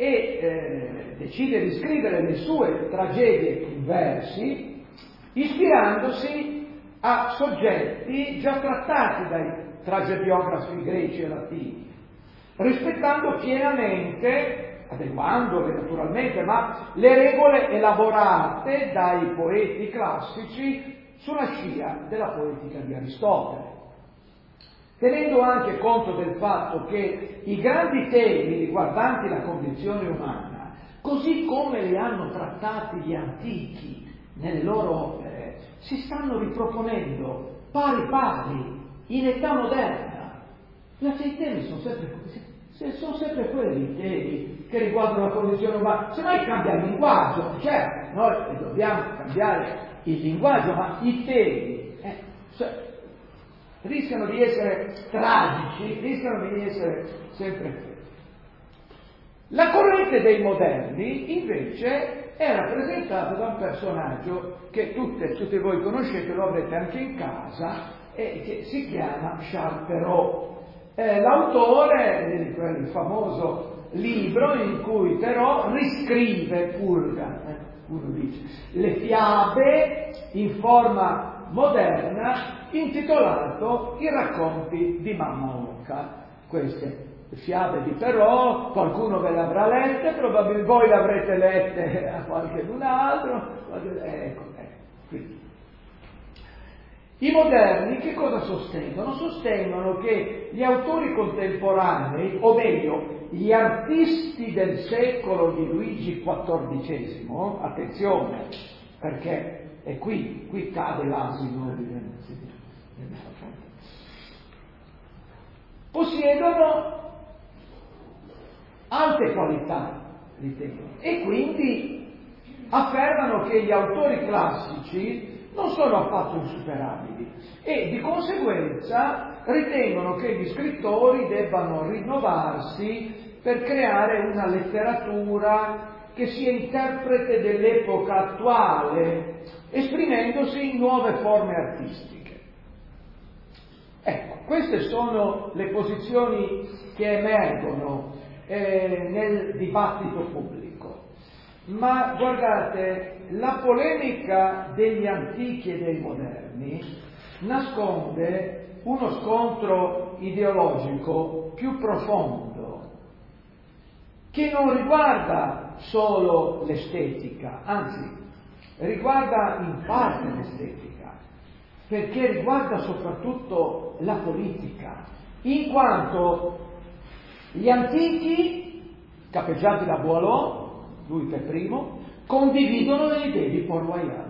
S2: e decide di scrivere le sue tragedie in versi ispirandosi a soggetti già trattati dai tragediografi greci e latini, rispettando pienamente, adeguandole naturalmente, ma le regole elaborate dai poeti classici sulla scia della poetica di Aristotele, tenendo anche conto del fatto che i grandi temi riguardanti la condizione umana, così come li hanno trattati gli antichi nelle loro opere, si stanno riproponendo pari pari in età moderna. I temi sono sempre quelli i temi che riguardano la condizione umana. Se noi cambia il linguaggio, certo, noi dobbiamo cambiare il linguaggio, ma i temi rischiano di essere tragici, rischiano di essere sempre quelli. La corrente dei moderni, invece, è rappresentata da un personaggio che tutti voi conoscete, lo avrete anche in casa, e che si chiama Charles Perrault. È l'autore di quel famoso libro in cui Perrault riscrive, purga, le fiabe in forma moderna, intitolato I racconti di Mamma Oca. Queste fiabe di Perrault, qualcuno ve le avrà lette, probabilmente voi le avrete lette a qualcun altro, ecco. Quindi. I moderni che cosa sostengono? Sostengono che gli autori contemporanei, o meglio, gli artisti del secolo di Luigi XIV, attenzione, perché è qui cade l'asino, possiedono alte qualità, ritengono, e quindi affermano che gli autori classici non sono affatto insuperabili e di conseguenza ritengono che gli scrittori debbano rinnovarsi per creare una letteratura che sia interprete dell'epoca attuale, esprimendosi in nuove forme artistiche. Ecco, queste sono le posizioni che emergono nel dibattito pubblico. Ma guardate, la polemica degli antichi e dei moderni nasconde uno scontro ideologico più profondo, che non riguarda solo l'estetica, anzi riguarda in parte l'estetica, perché riguarda soprattutto la politica, in quanto gli antichi, capeggiati da Boileau, lui per primo, condividono le idee di Port-Royal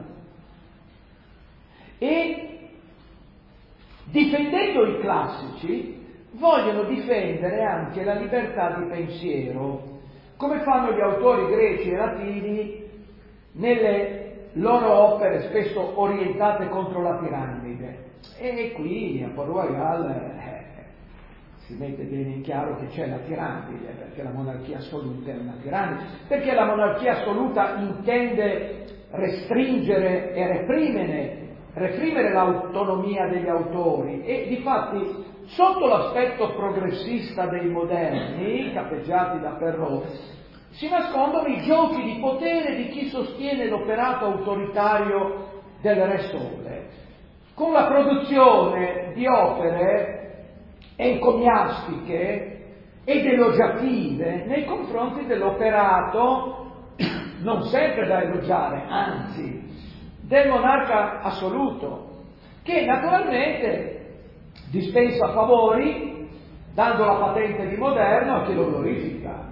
S2: e, difendendo i classici, vogliono difendere anche la libertà di pensiero, come fanno gli autori greci e latini nelle loro opere spesso orientate contro la piramide. E qui a Port-Royal si mette bene in chiaro che c'è la piramide, perché la monarchia assoluta è una piramide, perché la monarchia assoluta intende restringere e reprimere l'autonomia degli autori e difatti sotto l'aspetto progressista dei moderni, capeggiati da Perrault, si nascondono i giochi di potere di chi sostiene l'operato autoritario del Re Sole, con la produzione di opere encomiastiche ed elogiative nei confronti dell'operato, non sempre da elogiare, anzi, del monarca assoluto, che naturalmente dispensa favori dando la patente di moderno a chi lo glorifica.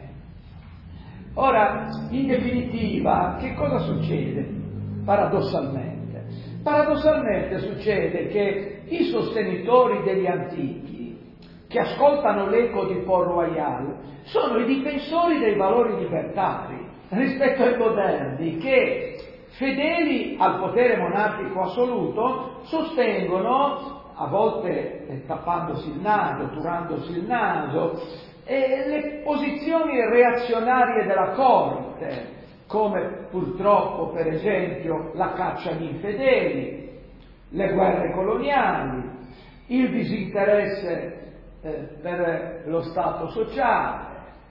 S2: Ora, in definitiva, che cosa succede? Paradossalmente succede che i sostenitori degli antichi, che ascoltano l'eco di Port-Royal, sono i difensori dei valori libertari rispetto ai moderni che, fedeli al potere monarchico assoluto, sostengono, a volte tappandosi il naso, turandosi il naso, le posizioni reazionarie della corte, come purtroppo per esempio la caccia agli infedeli, le guerre coloniali, il disinteresse per lo Stato sociale.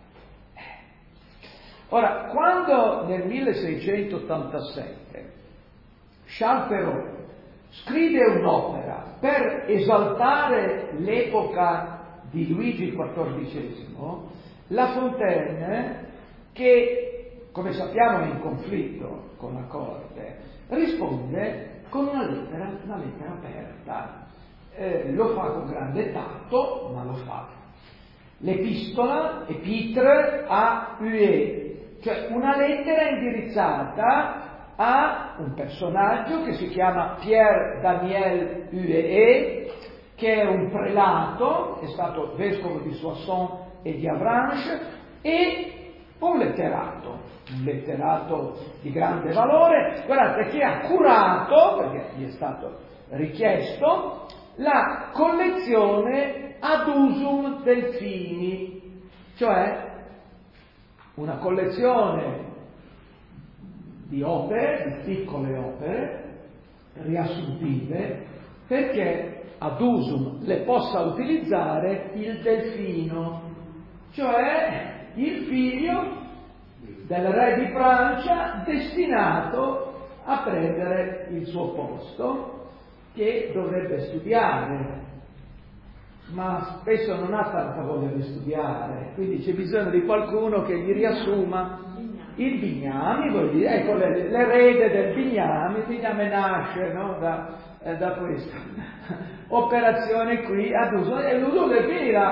S2: Ora, quando nel 1687 Charles Perrault scrive un'opera per esaltare l'epoca di Luigi XIV, La Fontaine, che come sappiamo è in conflitto con la corte, risponde con una lettera aperta. Lo fa con grande tatto, ma lo fa. L'epistola, Epitre a Huet, cioè una lettera indirizzata a un personaggio che si chiama Pierre Daniel Huet, che è un prelato, è stato vescovo di Soissons e di Avranches, e un letterato di grande valore, guardate, che ha curato, perché gli è stato richiesto, la collezione ad usum Delphini, cioè una collezione di opere, di piccole opere, riassuntive, perché ad usum le possa utilizzare il Delfino, cioè il figlio del re di Francia destinato a prendere il suo posto, che dovrebbe studiare, ma spesso non ha tanta voglia di studiare, quindi c'è bisogno di qualcuno che gli riassuma il Bignami, vuol dire, ecco l'erede del Bignami. Il Bignami nasce, no, da questa operazione qui ad uso, e l'uso del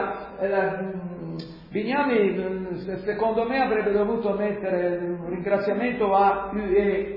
S2: Bignami, secondo me, avrebbe dovuto mettere un ringraziamento a UE,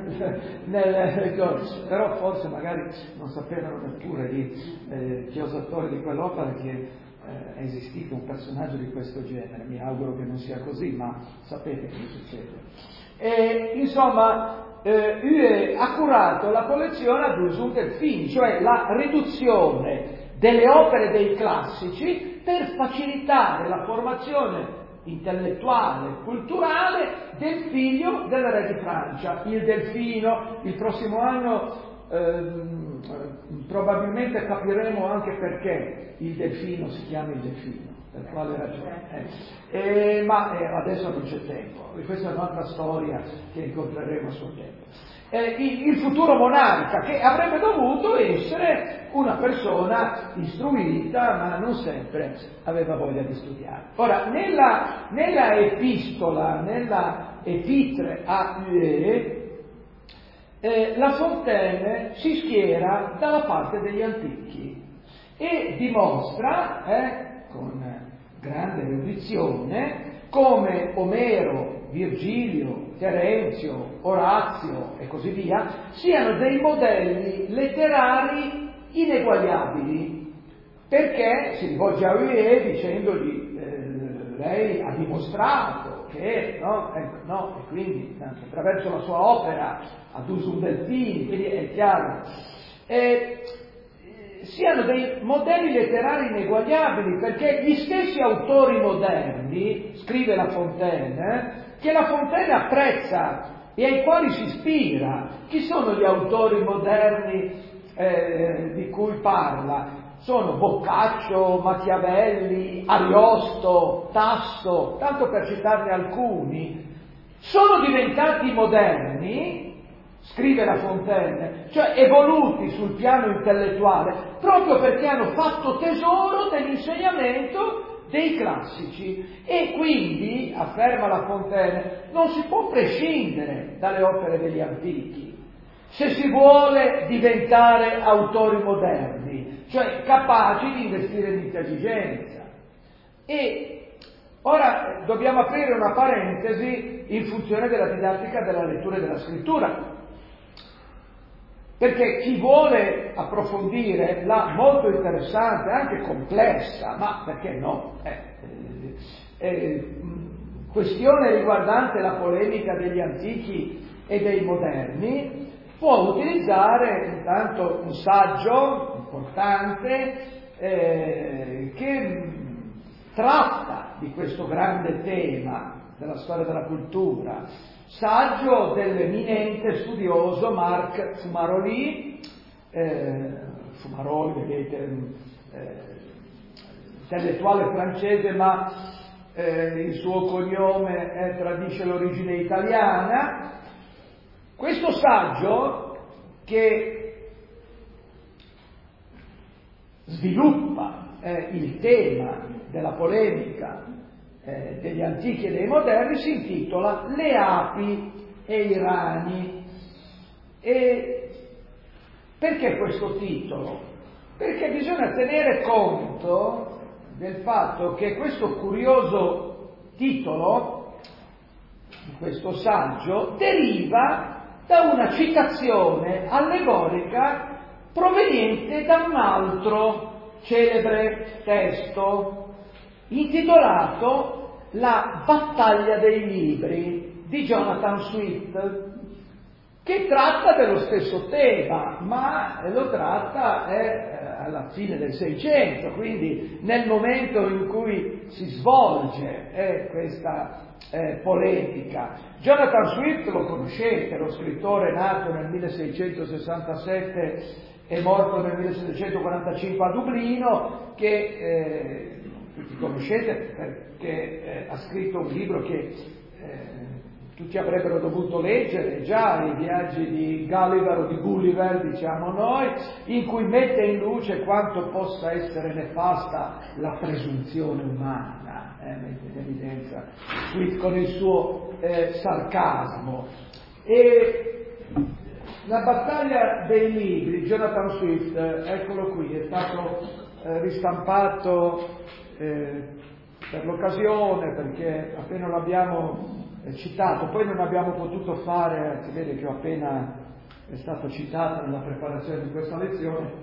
S2: però forse magari non sapevano neppure gli osatori di quell'opera che è esistito un personaggio di questo genere. Mi auguro che non sia così, ma sapete che succede. Insomma, UE ha curato la collezione ad usum Delphini, cioè la riduzione delle opere dei classici per facilitare la formazione intellettuale, culturale del figlio del re di Francia, il Delfino. Il prossimo anno probabilmente capiremo anche perché il Delfino si chiama il Delfino, per quale ragione. Ma adesso non c'è tempo, questa è un'altra storia che incontreremo a suo tempo. Il futuro monarca, che avrebbe dovuto essere una persona istruita, ma non sempre aveva voglia di studiare. Ora, nella epistola, nella epitre a UE, La Fontaine si schiera dalla parte degli antichi e dimostra, con grande erudizione, come Omero, Virgilio, Terenzio, Orazio e così via siano dei modelli letterari ineguagliabili, perché si rivolge a UE dicendogli lei ha dimostrato che e quindi attraverso la sua opera ad usum Delphini, quindi è chiaro, siano dei modelli letterari ineguagliabili, perché gli stessi autori moderni, scrive La Fontaine, che La Fontaine apprezza e ai quali si ispira. Chi sono gli autori moderni di cui parla? Sono Boccaccio, Machiavelli, Ariosto, Tasso, tanto per citarne alcuni. Sono diventati moderni, scrive La Fontaine, cioè evoluti sul piano intellettuale, proprio perché hanno fatto tesoro dell'insegnamento dei classici, e quindi, afferma La Fontaine, non si può prescindere dalle opere degli antichi se si vuole diventare autori moderni, cioè capaci di investire in intelligenza. E ora dobbiamo aprire una parentesi in funzione della didattica della lettura e della scrittura, perché chi vuole approfondire la molto interessante, anche complessa, ma perché no, questione riguardante la polemica degli antichi e dei moderni, può utilizzare intanto un saggio importante che tratta di questo grande tema della storia della cultura, saggio dell'eminente studioso Marc Fumaroli, vedete, intellettuale francese, ma il suo cognome tradisce l'origine italiana. Questo saggio, che sviluppa il tema della polemica degli antichi e dei moderni, si intitola Le api e i rani. E perché questo titolo? Perché bisogna tenere conto del fatto che questo curioso titolo di questo saggio deriva da una citazione allegorica proveniente da un altro celebre testo intitolato La battaglia dei libri di Jonathan Swift. che tratta dello stesso tema, ma lo tratta alla fine del Seicento, quindi nel momento in cui si svolge questa polemica. Jonathan Swift lo conoscete, lo scrittore nato nel 1667 e morto nel 1745 a Dublino, che tutti conoscete perché ha scritto un libro che tutti avrebbero dovuto leggere già, I viaggi di Gulliver o di Gulliver, diciamo noi, in cui mette in luce quanto possa essere nefasta la presunzione umana, mette in evidenza con il suo sarcasmo. E la battaglia dei libri, Jonathan Swift, eccolo qui, è stato ristampato per l'occasione, perché appena l'abbiamo citato, poi non abbiamo potuto fare, si vede che ho appena è stato citato nella preparazione di questa lezione,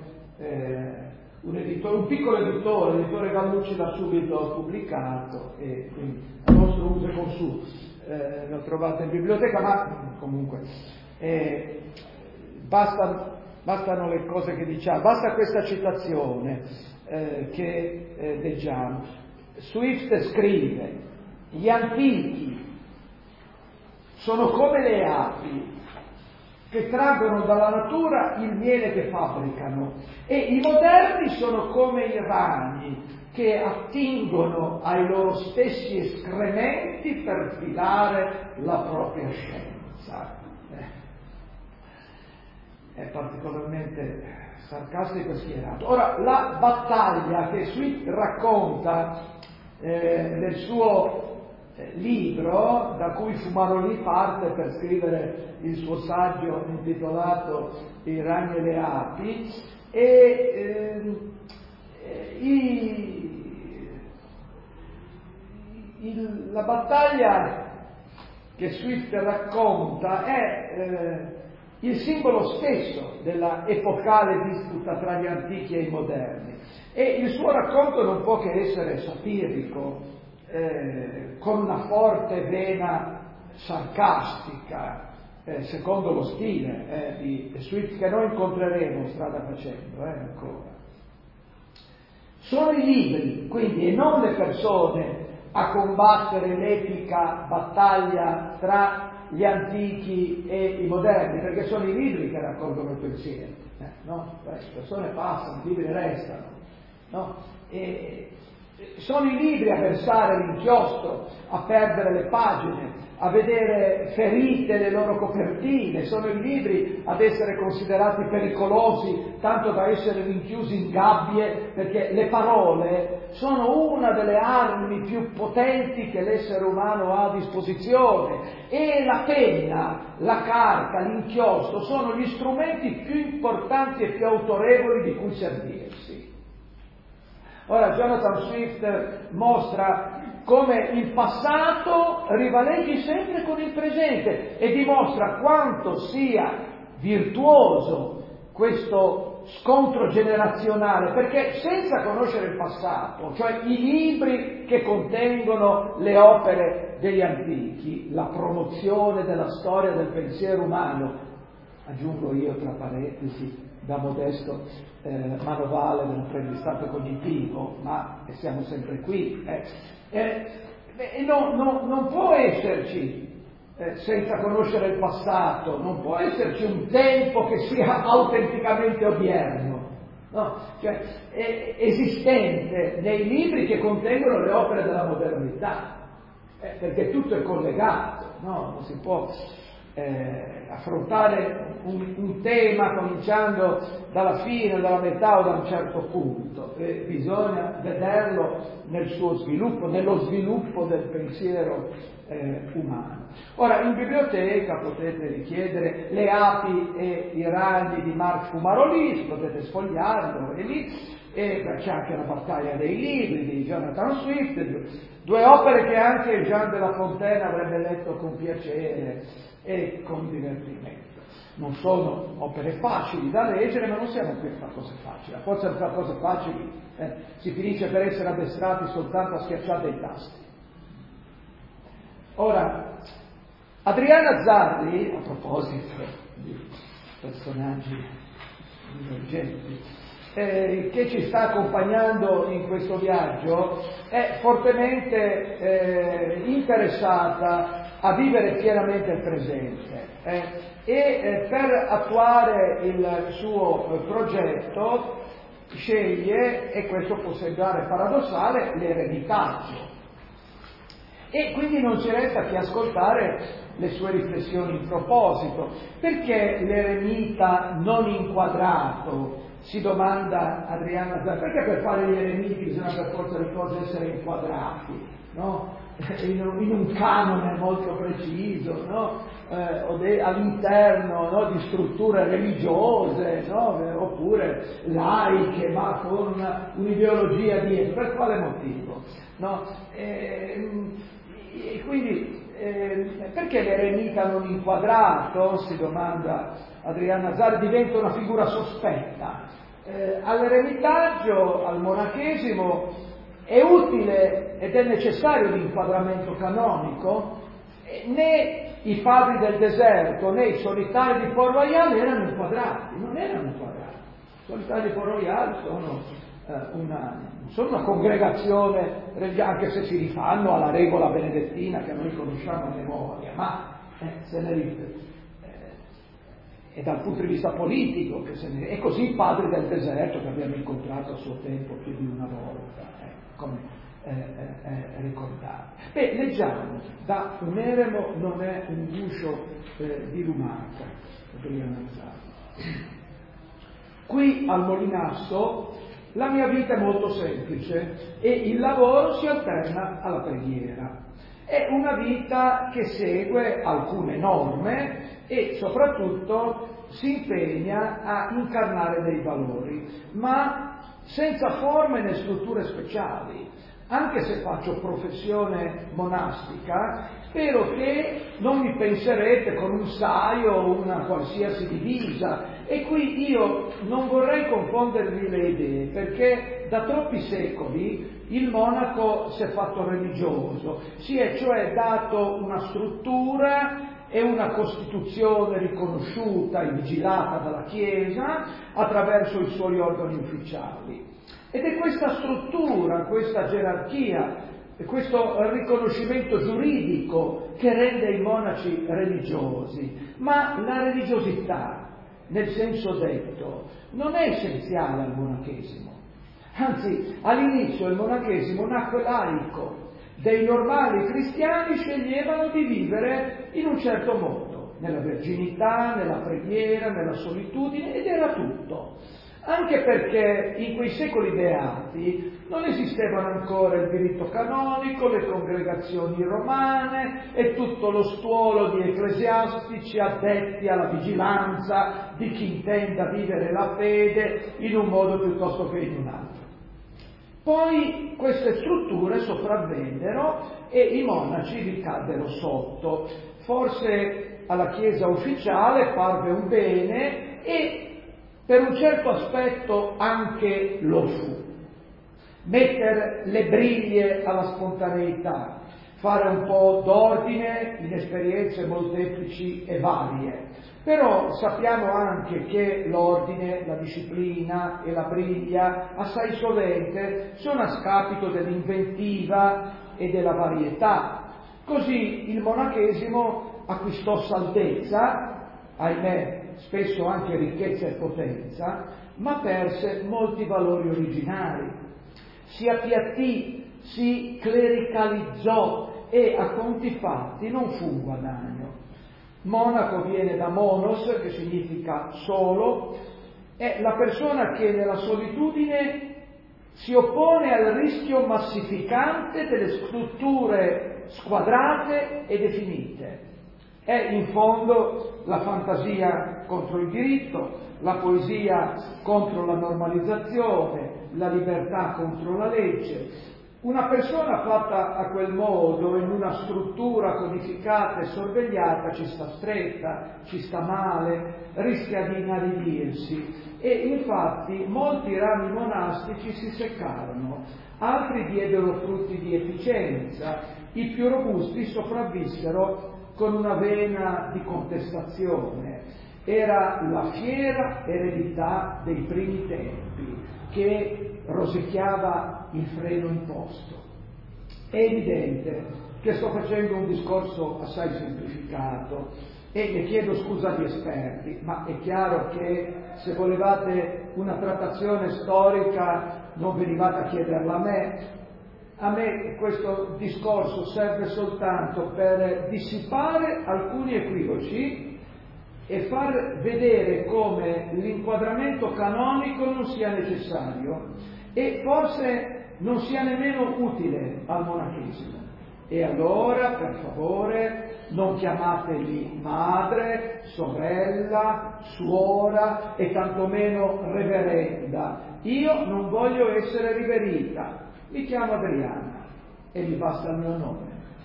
S2: un piccolo editore, l'editore Gallucci l'ha subito pubblicato e quindi a nostro uso e consumo l'ho trovato in biblioteca, ma comunque bastano le cose che diciamo, basta questa citazione che leggiamo. Swift scrive: gli antichi sono come le api che traggono dalla natura il miele che fabbricano, e i moderni sono come i ragni che attingono ai loro stessi escrementi per filare la propria scienza. È particolarmente sarcastico e schierato. Ora, la battaglia che Swift racconta nel suo libro, da cui Fumaroli parte per scrivere il suo saggio intitolato I ragni e le api, e la battaglia che Swift racconta è il simbolo stesso della epocale disputa tra gli antichi e i moderni, e il suo racconto non può che essere satirico, con una forte vena sarcastica, secondo lo stile di Swift, che noi incontreremo strada facendo ancora. Sono i libri, quindi, e non le persone a combattere l'epica battaglia tra gli antichi e i moderni, perché sono i libri che raccolgono il pensiero, no? Le persone passano, i libri restano, no? E sono i libri a versare l'inchiostro, a perdere le pagine, a vedere ferite le loro copertine, sono i libri ad essere considerati pericolosi, tanto da essere rinchiusi in gabbie, perché le parole sono una delle armi più potenti che l'essere umano ha a disposizione, e la penna, la carta, l'inchiostro sono gli strumenti più importanti e più autorevoli di cui servirsi. Ora, Jonathan Swift mostra come il passato rivaleggi sempre con il presente e dimostra quanto sia virtuoso questo scontro generazionale, perché senza conoscere il passato, cioè i libri che contengono le opere degli antichi, la promozione della storia del pensiero umano, aggiungo io tra parentesi, da modesto manovale dell'apprendistato cognitivo, ma siamo sempre qui, non può esserci senza conoscere il passato, non può esserci un tempo che sia autenticamente odierno, no? Cioè, è esistente nei libri che contengono le opere della modernità, perché tutto è collegato, no? Non si può affrontare un tema cominciando dalla fine, dalla metà o da un certo punto, bisogna vederlo nel suo sviluppo, nello sviluppo del pensiero umano. Ora, in biblioteca potete richiedere Le api e i ragni di Marc Fumaroli, potete sfogliarlo, e lì c'è anche La battaglia dei libri di Jonathan Swift, due opere che anche Jean de La Fontaine avrebbe letto con piacere e con divertimento. Non sono opere facili da leggere, ma non siamo qui a fare cose facili. A forza di fare cose facili si finisce per essere addestrati soltanto a schiacciare i tasti. Ora, Adriana Zarri, a proposito di personaggi divergenti, che ci sta accompagnando in questo viaggio, è fortemente interessata a vivere pienamente il presente e per attuare il suo progetto sceglie, e questo può sembrare paradossale, l'eremitaggio. E quindi non ci resta che ascoltare le sue riflessioni in proposito. Perché l'eremita non inquadrato? Si domanda Adriana Zara. Perché per fare gli eremiti bisogna per forza di cose essere inquadrati, no? in un canone molto preciso, no? All'interno, no? Di strutture religiose, no? Oppure laiche, ma con un'ideologia dietro. Per quale motivo? No? E quindi perché l'eremita non inquadrato, si domanda Adriana Zara, diventa una figura sospetta? All'eremitaggio, al monachesimo, è utile ed è necessario l'inquadramento canonico. Né i padri del deserto né i solitari di Port Royal erano inquadrati, non erano inquadrati. I solitari di Port Royal sono una congregazione, anche se si rifanno alla regola benedettina che noi conosciamo a memoria, ma se ne riflette. E dal punto di vista politico, e così i padri del deserto che abbiamo incontrato a suo tempo più di una volta, come ricordato. Leggiamo, da un eremo non è un guscio di lumaca, Adriana Zara. Qui al Molinasso la mia vita è molto semplice e il lavoro si alterna alla preghiera. È una vita che segue alcune norme e soprattutto si impegna a incarnare dei valori, ma senza forme né strutture speciali. Anche se faccio professione monastica, spero che non mi penserete con un saio o una qualsiasi divisa. E qui io non vorrei confondervi le idee, perché da troppi secoli il monaco si è fatto religioso, si è cioè dato una struttura e una Costituzione riconosciuta e vigilata dalla Chiesa attraverso i suoi organi ufficiali. Ed è questa struttura, questa gerarchia, questo riconoscimento giuridico che rende i monaci religiosi. Ma la religiosità, nel senso detto, non è essenziale al monachesimo. Anzi, all'inizio il monachesimo nacque laico. Dei normali cristiani sceglievano di vivere in un certo modo, nella verginità, nella preghiera, nella solitudine, ed era tutto. Anche perché in quei secoli beati non esistevano ancora il diritto canonico, le congregazioni romane e tutto lo stuolo di ecclesiastici addetti alla vigilanza di chi intenda vivere la fede in un modo piuttosto che in un altro. Poi queste strutture sopravvennero e i monaci vi caddero sotto. Forse alla Chiesa ufficiale parve un bene e per un certo aspetto anche lo fu. Mettere le briglie alla spontaneità, fare un po' d'ordine in esperienze molteplici e varie. Però sappiamo anche che l'ordine, la disciplina e la briglia assai sovente sono a scapito dell'inventiva e della varietà. Così il monachesimo acquistò salvezza, ahimè spesso anche ricchezza e potenza, ma perse molti valori originari. Si appiattì, si clericalizzò e a conti fatti non fu un guadagno. Monaco viene da monos, che significa solo, è la persona che nella solitudine si oppone al rischio massificante delle strutture squadrate e definite. È in fondo la fantasia contro il diritto, la poesia contro la normalizzazione, la libertà contro la legge. Una persona fatta a quel modo, in una struttura codificata e sorvegliata, ci sta stretta, ci sta male, rischia di inaridirsi. E infatti molti rami monastici si seccarono, altri diedero frutti di efficienza, i più robusti sopravvissero con una vena di contestazione era la fiera eredità dei primi tempi che rosicchiava il freno imposto. È evidente che sto facendo un discorso assai semplificato e le chiedo scusa agli esperti, ma è chiaro che se volevate una trattazione storica non venivate a chiederla a me. A me questo discorso serve soltanto per dissipare alcuni equivoci e far vedere come l'inquadramento canonico non sia necessario e forse non sia nemmeno utile al monachesimo. E allora, per favore, non chiamateli madre, sorella, suora e tantomeno reverenda. Io non voglio essere riverita. Mi chiamo Adriana e mi basta il mio nome.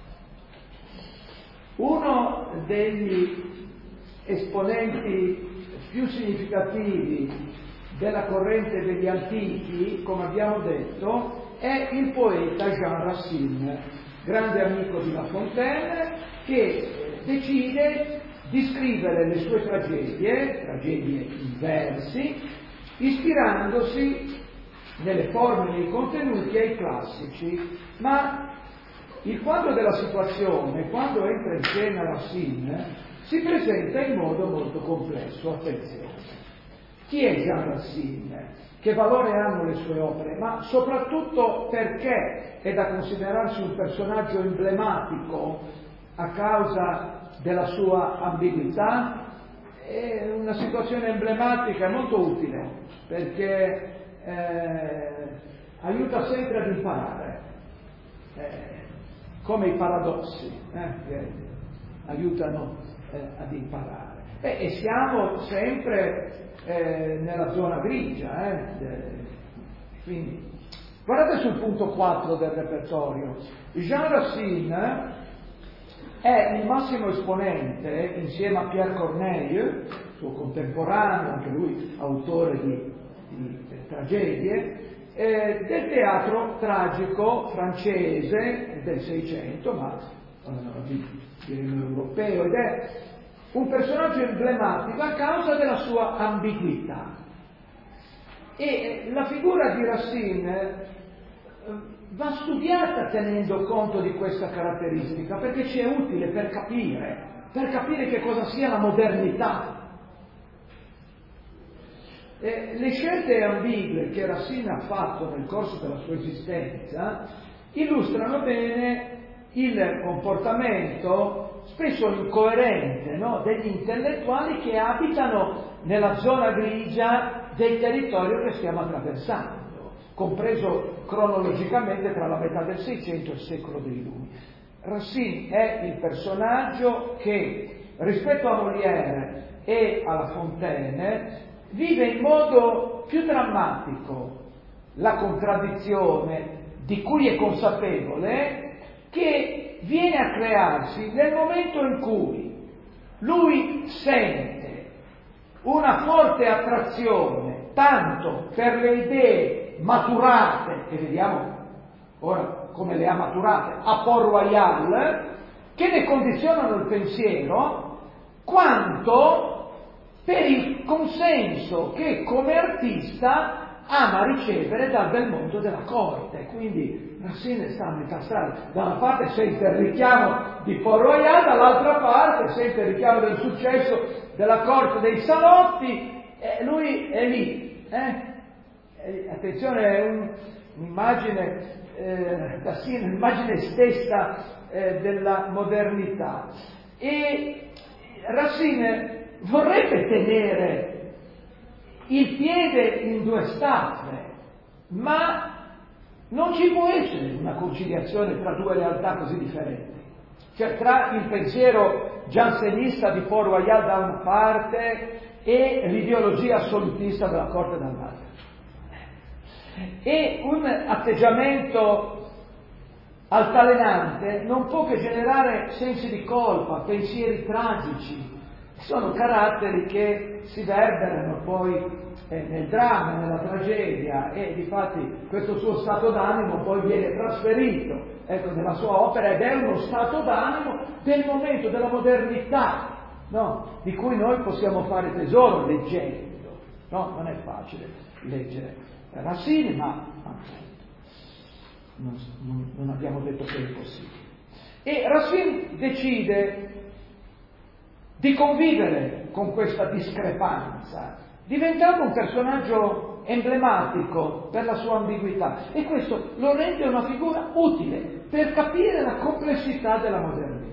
S2: Uno degli esponenti più significativi della corrente degli antichi, come abbiamo detto, è il poeta Jean Racine, grande amico di La Fontaine, che decide di scrivere le sue tragedie in versi, ispirandosi nelle forme e nei contenuti ai classici, ma il quadro della situazione, quando entra in scena Racine, si presenta in modo molto complesso. Attenzione, chi è Jean Racine? Che valore hanno le sue opere? Ma soprattutto perché è da considerarsi un personaggio emblematico a causa della sua ambiguità? È una situazione emblematica molto utile, perché aiuta sempre ad imparare, come i paradossi che aiutano ad imparare. E siamo sempre nella zona grigia, quindi guardate sul punto 4 del repertorio. Jean Racine è il massimo esponente, insieme a Pierre Corneille, suo contemporaneo, anche lui autore di tragedie, del teatro tragico francese del Seicento, ma diremo europeo, ed è un personaggio emblematico a causa della sua ambiguità. E la figura di Racine va studiata tenendo conto di questa caratteristica, perché ci è utile per capire che cosa sia la modernità. Le scelte ambigue che Racine ha fatto nel corso della sua esistenza illustrano bene il comportamento spesso incoerente, no, degli intellettuali che abitano nella zona grigia del territorio che stiamo attraversando, compreso cronologicamente tra la metà del Seicento e il secolo dei Lumi. Racine è il personaggio che, rispetto a Molière e alla Fontaine, vive in modo più drammatico la contraddizione di cui è consapevole, che viene a crearsi nel momento in cui lui sente una forte attrazione tanto per le idee maturate, che vediamo ora come le ha maturate a Port-Royal, che ne condizionano il pensiero, quanto per il consenso che come artista ama ricevere dal bel mondo della corte. Quindi Racine sta a metà strada: da una parte sente il richiamo di Port-Royal, dall'altra parte sente il richiamo del successo della corte dei salotti, e lui è lì. Attenzione, è un'immagine Racine, l'immagine stessa della modernità. E Racine vorrebbe tenere il piede in due staffe, ma non ci può essere una conciliazione tra due realtà così differenti, cioè tra il pensiero giansenista di Port-Royal da una parte e l'ideologia assolutista della corte dall'altra. E un atteggiamento altalenante non può che generare sensi di colpa, pensieri tragici. Sono caratteri che si verberano poi nel dramma, nella tragedia, e difatti questo suo stato d'animo poi viene trasferito nella sua opera, ed è uno stato d'animo del momento della modernità, no? Di cui noi possiamo fare tesoro leggendo, no? Non è facile leggere Racine, ma non abbiamo detto che è impossibile. E Racine decide di convivere con questa discrepanza, diventando un personaggio emblematico per la sua ambiguità, e questo lo rende una figura utile per capire la complessità della modernità.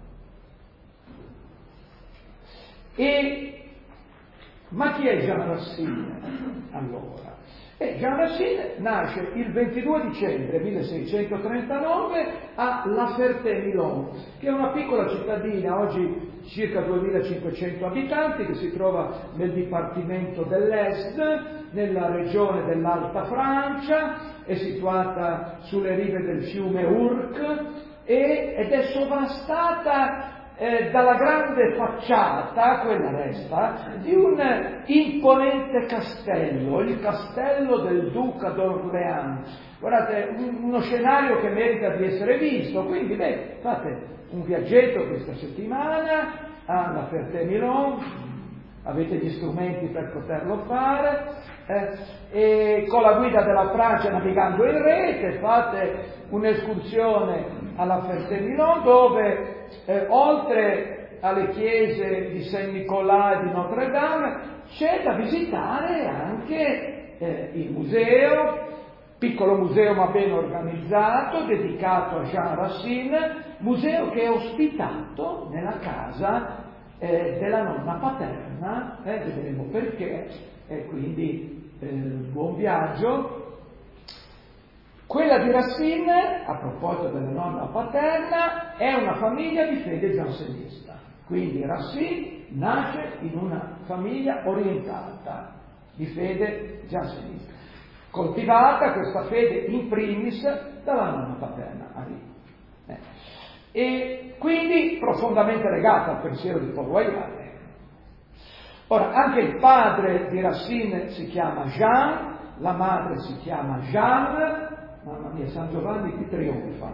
S2: Ma chi è Jean Racine allora? Jean Racine nasce il 22 dicembre 1639 a La Ferté-Milon, che è una piccola cittadina, oggi circa 2500 abitanti, che si trova nel dipartimento dell'Est, nella regione dell'Alta Francia, è situata sulle rive del fiume Ourcq ed è sovrastata dalla grande facciata, quella resta, di un imponente castello, il castello del Duca d'Orléans. Guardate, uno scenario che merita di essere visto, quindi fate un viaggetto questa settimana alla Ferté-Milon, avete gli strumenti per poterlo fare, e con la guida della Francia navigando in rete fate un'escursione alla Ferté-Milon, dove oltre alle chiese di Saint-Nicolas e di Notre-Dame c'è da visitare anche il museo, piccolo museo ma ben organizzato, dedicato a Jean Racine, museo che è ospitato nella casa della nonna paterna, vedremo perché, quindi buon viaggio. Quella di Racine, a proposito della nonna paterna, è una famiglia di fede giansenista. Quindi Racine nasce in una famiglia orientata, di fede giansenista. Coltivata questa fede in primis dalla nonna paterna, Marie. E quindi profondamente legata al pensiero di Paul Royal. Ora, anche il padre di Racine si chiama Jean, la madre si chiama Jeanne. Mamma mia, San Giovanni qui trionfa,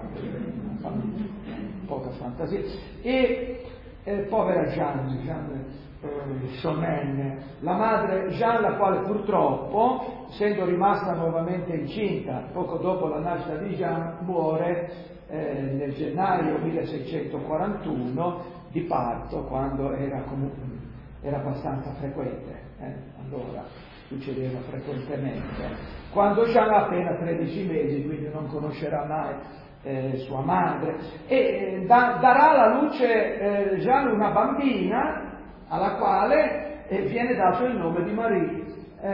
S2: poca fantasia. E povera Jeanne Chomène, la madre Jeanne, la quale purtroppo, essendo rimasta nuovamente incinta poco dopo la nascita di Jean, muore nel gennaio 1641 di parto, quando era abbastanza frequente, allora succedeva frequentemente. Quando Jean ha appena 13 mesi, quindi non conoscerà mai sua madre, e darà alla luce Jean una bambina alla quale viene dato il nome di Marie.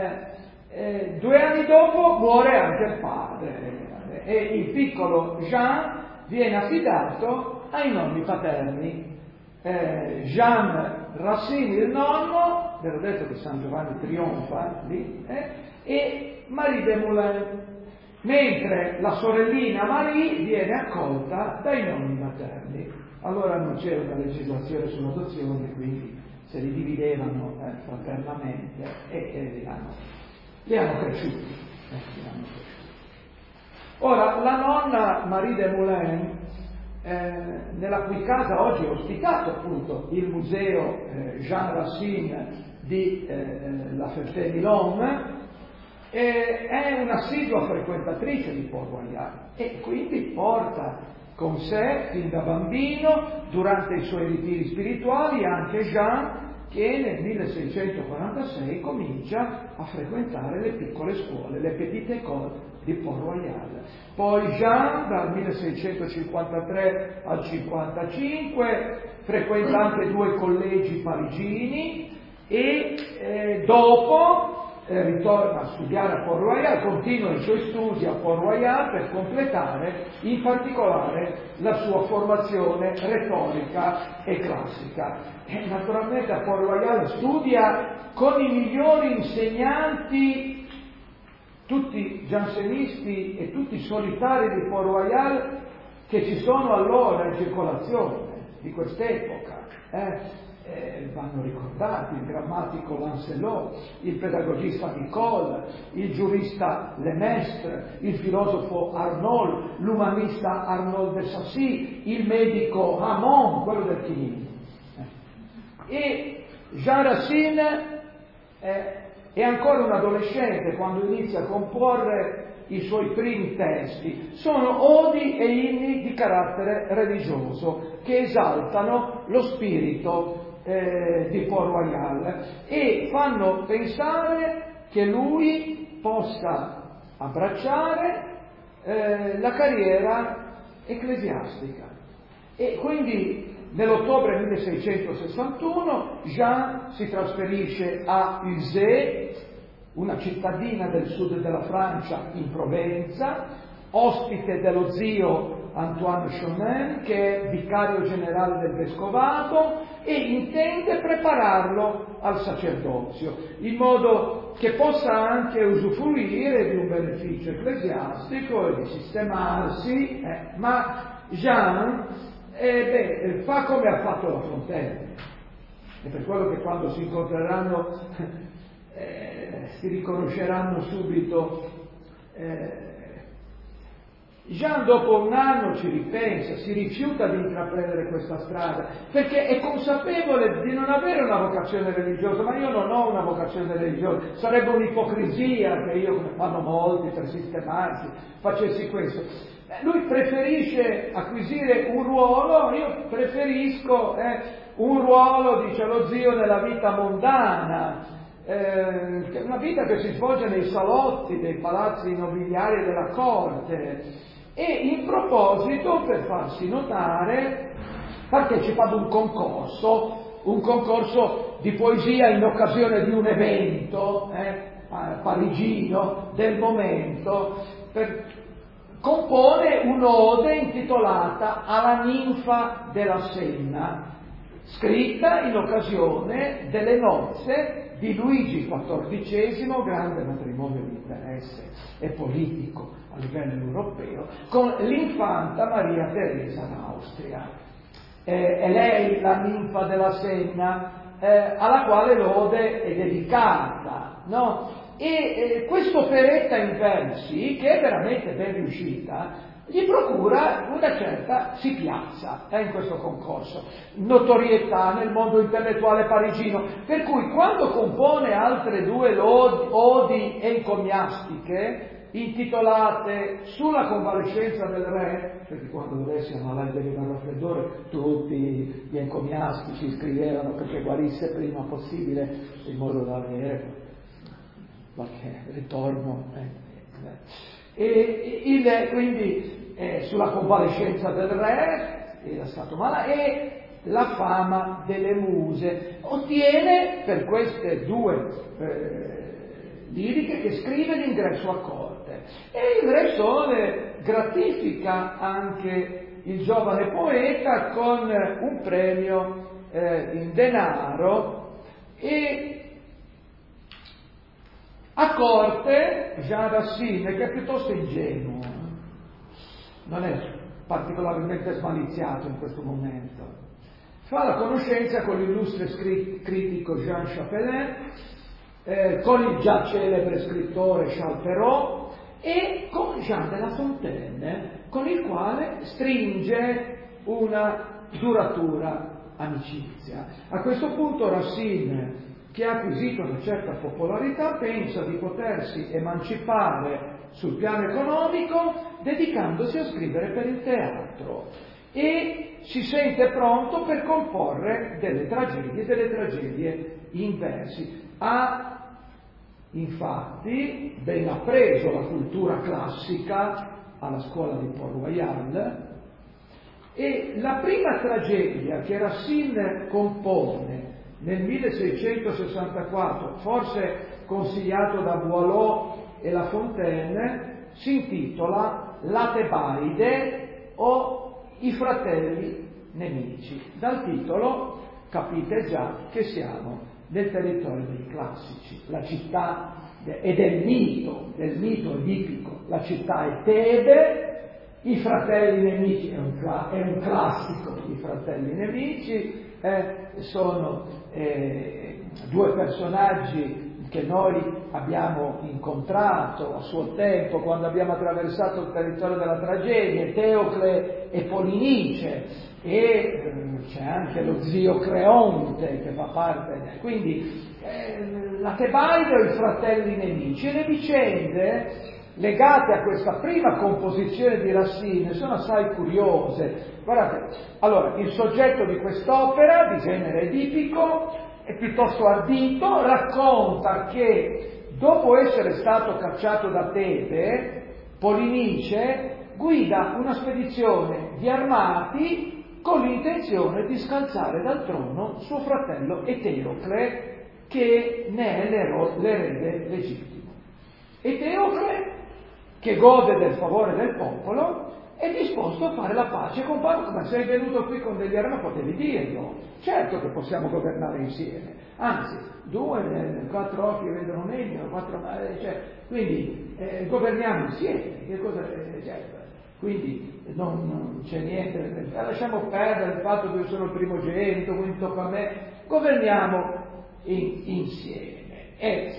S2: 2 anni dopo muore anche il padre e il piccolo Jean viene affidato ai nonni paterni. Jean Racine il nonno, ve l'ho detto che San Giovanni trionfa lì, e Marie de Moulins, mentre la sorellina Marie viene accolta dai nonni materni. Allora non c'è una legislazione sull'adozione, quindi se li dividevano fraternamente e li hanno cresciuti. Ora, la nonna Marie de Moulins, nella cui casa oggi è ospitato appunto il museo Jean Racine di La Ferté-Milon, è un'assidua frequentatrice di Port Royal e quindi porta con sé fin da bambino, durante i suoi ritiri spirituali, anche Jean, che nel 1646 comincia a frequentare le piccole scuole, le Petite École di Port Royal. Poi Jean, dal 1653 al 55, frequenta anche 2 collegi parigini e dopo ritorna a studiare a Port Royal, continua i suoi studi a Port Royal per completare in particolare la sua formazione retorica e classica. E naturalmente a Port Royal studia con i migliori insegnanti, tutti giansenisti e tutti solitari di Port Royal che ci sono allora in circolazione di quest'epoca. Vanno ricordati il grammatico Lancelot, il pedagogista Nicole, il giurista Lemestre, il filosofo Arnauld, l'umanista Arnauld de Sacy, il medico Hamon, quello del chinin. E Jean Racine è ancora un adolescente quando inizia a comporre i suoi primi testi. Sono odi e inni di carattere religioso che esaltano lo spirito di Port-Royal e fanno pensare che lui possa abbracciare la carriera ecclesiastica. E quindi nell'ottobre 1661 Jean si trasferisce a Uzès, una cittadina del sud della Francia in Provenza, ospite dello zio Antoine Chonin, che è vicario generale del vescovato, e intende prepararlo al sacerdozio, in modo che possa anche usufruire di un beneficio ecclesiastico e di sistemarsi, ma Jean fa come ha fatto La Fontaine. È per quello che quando si incontreranno si riconosceranno subito. Jean dopo un anno ci ripensa, si rifiuta di intraprendere questa strada, perché è consapevole di non avere una vocazione religiosa. Ma io non ho una vocazione religiosa, sarebbe un'ipocrisia che io, come fanno molti per sistemarsi, facessi questo. Lui preferisce acquisire un ruolo, io preferisco un ruolo, dice lo zio, nella vita mondana, una vita che si svolge nei salotti dei palazzi nobiliari della corte. E in proposito, per farsi notare, partecipa ad un concorso di poesia in occasione di un evento parigino del momento. Compone un'ode intitolata Alla ninfa della Senna, scritta in occasione delle nozze di Luigi XIV, grande matrimonio di interesse e politico a livello europeo, con l'infanta Maria Teresa d'Austria. È lei la ninfa della Senna, alla quale l'ode è dedicata, no? E questa operetta in versi, che è veramente ben riuscita, gli procura una certa, si piazza in questo concorso, notorietà nel mondo intellettuale parigino, per cui quando compone altre due odi encomiastiche intitolate Sulla convalescenza del re, perché quando il re si ammalava di raffreddore tutti gli encomiastici scrivevano perché guarisse prima possibile, in modo da avere qualche ritorno. Quindi sulla convalescenza del re era stato malato, e la fama delle muse. Ottiene per queste due liriche che scrive l'ingresso a corte, e il re Sole gratifica anche il giovane poeta con un premio in denaro. E a corte Jean Racine, che è piuttosto ingenuo, non è particolarmente smaliziato in questo momento, fa la conoscenza con l'illustre critico Jean Chapelain, con il già celebre scrittore Charles Perrault e con Jean de La Fontaine, con il quale stringe una duratura amicizia. A questo punto Racine, che ha acquisito una certa popolarità, pensa di potersi emancipare sul piano economico dedicandosi a scrivere per il teatro, e si sente pronto per comporre delle tragedie in versi. Ha infatti ben appreso la cultura classica alla scuola di Port-Royal, e la prima tragedia che Racine compone nel 1664, forse consigliato da Boileau e La Fontaine, si intitola La Tebaide o I fratelli nemici. Dal titolo capite già che siamo nel territorio dei classici. La città è del mito edipico, la città è Tebe, i fratelli nemici è un classico, i fratelli nemici sono due personaggi che noi abbiamo incontrato a suo tempo quando abbiamo attraversato il territorio della tragedia, Teocle e Polinice, e c'è anche lo zio Creonte che fa parte, quindi la Tebaide o i fratelli nemici, e le vicende legate a questa prima composizione di Racine sono assai curiose. Guardate, allora, il soggetto di quest'opera, di genere edipico, è piuttosto ardito, racconta che dopo essere stato cacciato da Tebe, Polinice guida una spedizione di armati con l'intenzione di scalzare dal trono suo fratello Eteocle, che ne è l'erede legittimo. Eteocle, che gode del favore del popolo, è disposto a fare la pace con Paolo. Ma sei venuto qui con degli armi, potevi dirlo. Certo che possiamo governare insieme, anzi, 2, 4 occhi vedono meglio, 4 quindi governiamo insieme. Che cosa, quindi non c'è niente, lasciamo perdere il fatto che io sono il primogenito, quindi tocca a me, governiamo insieme.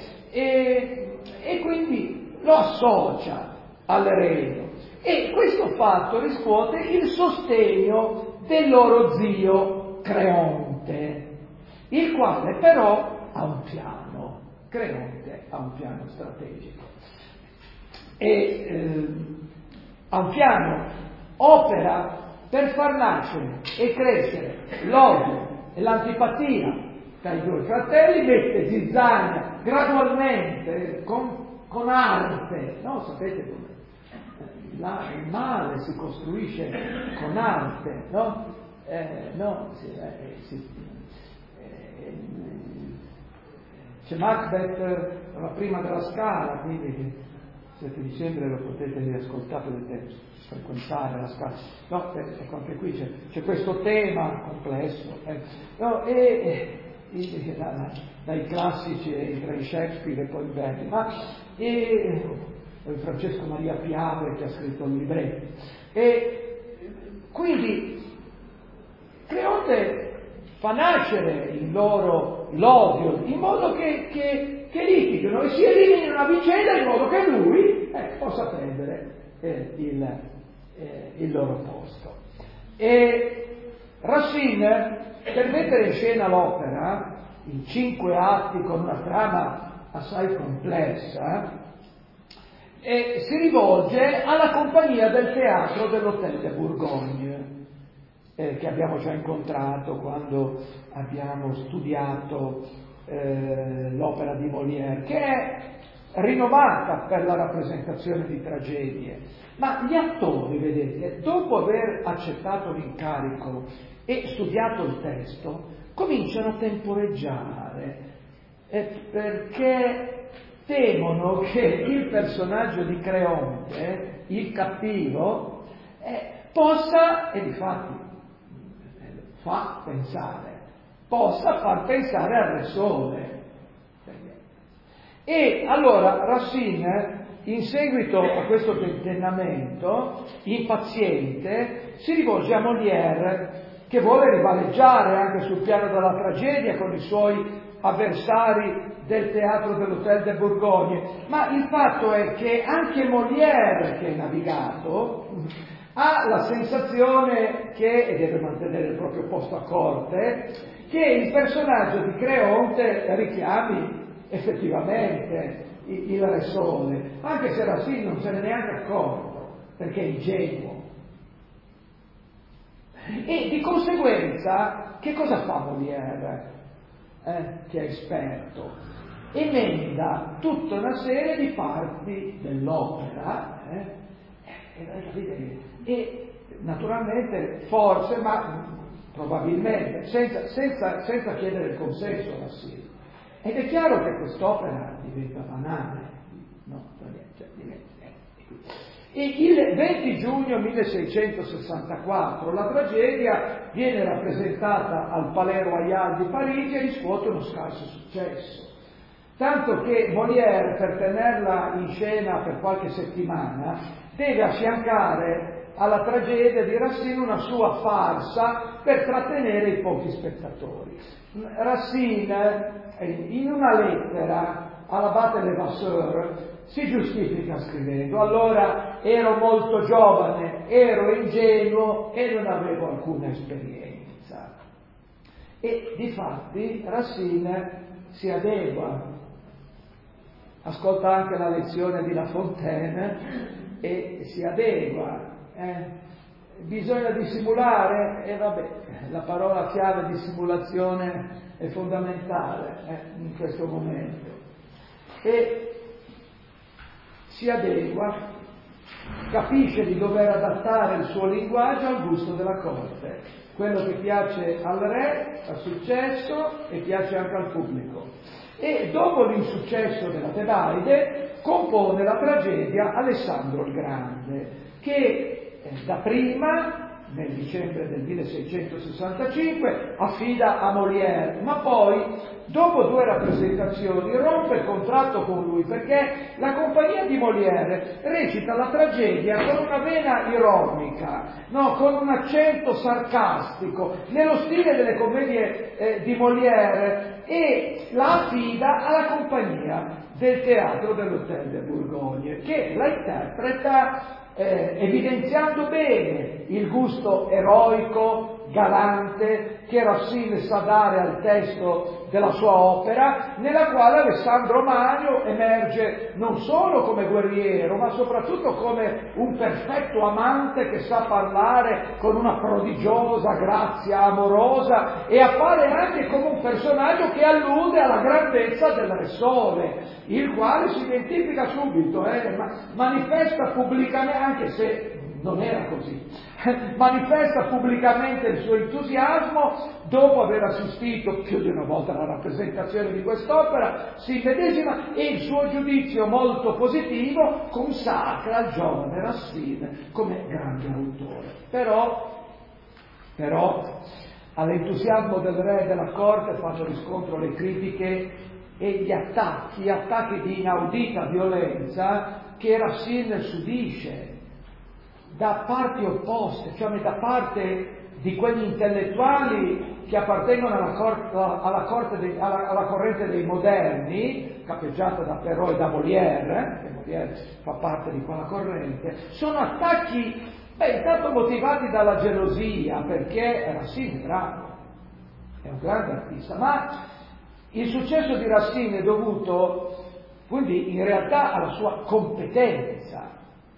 S2: E quindi lo associa all'erede. E questo fatto riscuote il sostegno del loro zio Creonte, il quale però ha un piano. Creonte ha un piano strategico. E ha un piano, opera per far nascere e crescere l'odio e l'antipatia tra i due fratelli, mette zizzania gradualmente, con arte, no? Sapete come? Il male si costruisce con arte, no? C'è Macbeth la prima della Scala, quindi 7 dicembre lo potete riascoltare, potete frequentare la Scala. No, ecco, anche qui c'è questo tema complesso, dai classici tra i Shakespeare e poi i Verdi, Francesco Maria Piave che ha scritto il libretto. E quindi Creonte fa nascere in loro l'odio in modo che litighino e si eliminino una vicenda in modo che lui possa prendere il loro posto. E Racine, per mettere in scena l'opera in 5 atti con una trama assai complessa, si rivolge alla compagnia del teatro dell'Hôtel de Bourgogne, che abbiamo già incontrato quando abbiamo studiato l'opera di Molière, che è rinomata per la rappresentazione di tragedie. Ma gli attori, vedete, dopo aver accettato l'incarico e studiato il testo, cominciano a temporeggiare, perché temono che il personaggio di Creonte, il cattivo, possa, e difatti possa far pensare al Re Sole. E allora Racine, in seguito a questo tentennamento, impaziente, si rivolge a Molière, che vuole rivaleggiare anche sul piano della tragedia con i suoi avversari del teatro dell'Hôtel de Bourgogne. Ma il fatto è che anche Molière, che è navigato, ha la sensazione che, e deve mantenere il proprio posto a corte, che il personaggio di Creonte richiami effettivamente il Re Sole, anche se Racine non se ne è neanche accorto, perché è ingenuo. E di conseguenza, che cosa fa Molière, che è esperto? Emenda tutta una serie di parti dell'opera, e naturalmente, forse, ma probabilmente, senza chiedere il consenso a Racine. Ed è chiaro che quest'opera diventa banale, no? E il 20 giugno 1664 la tragedia viene rappresentata al Palais Royal di Parigi e riscuote uno scarso successo. Tanto che Molière, per tenerla in scena per qualche settimana, deve affiancare alla tragedia di Racine una sua farsa per trattenere i pochi spettatori. Racine, in una lettera all'abate Levasseur si giustifica scrivendo: allora ero molto giovane, ero ingenuo e non avevo alcuna esperienza. E difatti Racine si adegua, ascolta anche la lezione di La Fontaine e si adegua. Bisogna dissimulare, e vabbè, la parola chiave dissimulazione è fondamentale in questo momento. E si adegua, capisce di dover adattare il suo linguaggio al gusto della corte, quello che piace al re, al successo e piace anche al pubblico. E dopo l'insuccesso della Tebaide compone la tragedia Alessandro il Grande, che dapprima, nel dicembre del 1665, affida a Molière, ma poi, dopo 2 rappresentazioni, rompe il contratto con lui perché la compagnia di Molière recita la tragedia con una vena ironica, no, con un accento sarcastico, nello stile delle commedie di Molière, e la affida alla compagnia del teatro dell'Hôtel de Bourgogne, che la interpreta evidenziando bene il gusto eroico, galante, che Racine sa dare al testo della sua opera, nella quale Alessandro Magno emerge non solo come guerriero, ma soprattutto come un perfetto amante che sa parlare con una prodigiosa grazia amorosa, e appare anche come un personaggio che allude alla grandezza del Re Sole, il quale si identifica subito, manifesta pubblicamente, anche se non era così, manifesta pubblicamente il suo entusiasmo dopo aver assistito più di una volta alla rappresentazione di quest'opera, si immedesima, e il suo giudizio molto positivo consacra il giovane Racine come grande autore. Però all'entusiasmo del re e della corte fanno riscontro le critiche e gli attacchi di inaudita violenza che Racine subisce da parti opposte, cioè da parte di quegli intellettuali che appartengono alla corrente dei moderni, capeggiata da Perrault e da Molière, che Molière fa parte di quella corrente. Sono attacchi, intanto motivati dalla gelosia, perché Racine è bravo, è un grande artista, ma il successo di Racine è dovuto quindi in realtà alla sua competenza.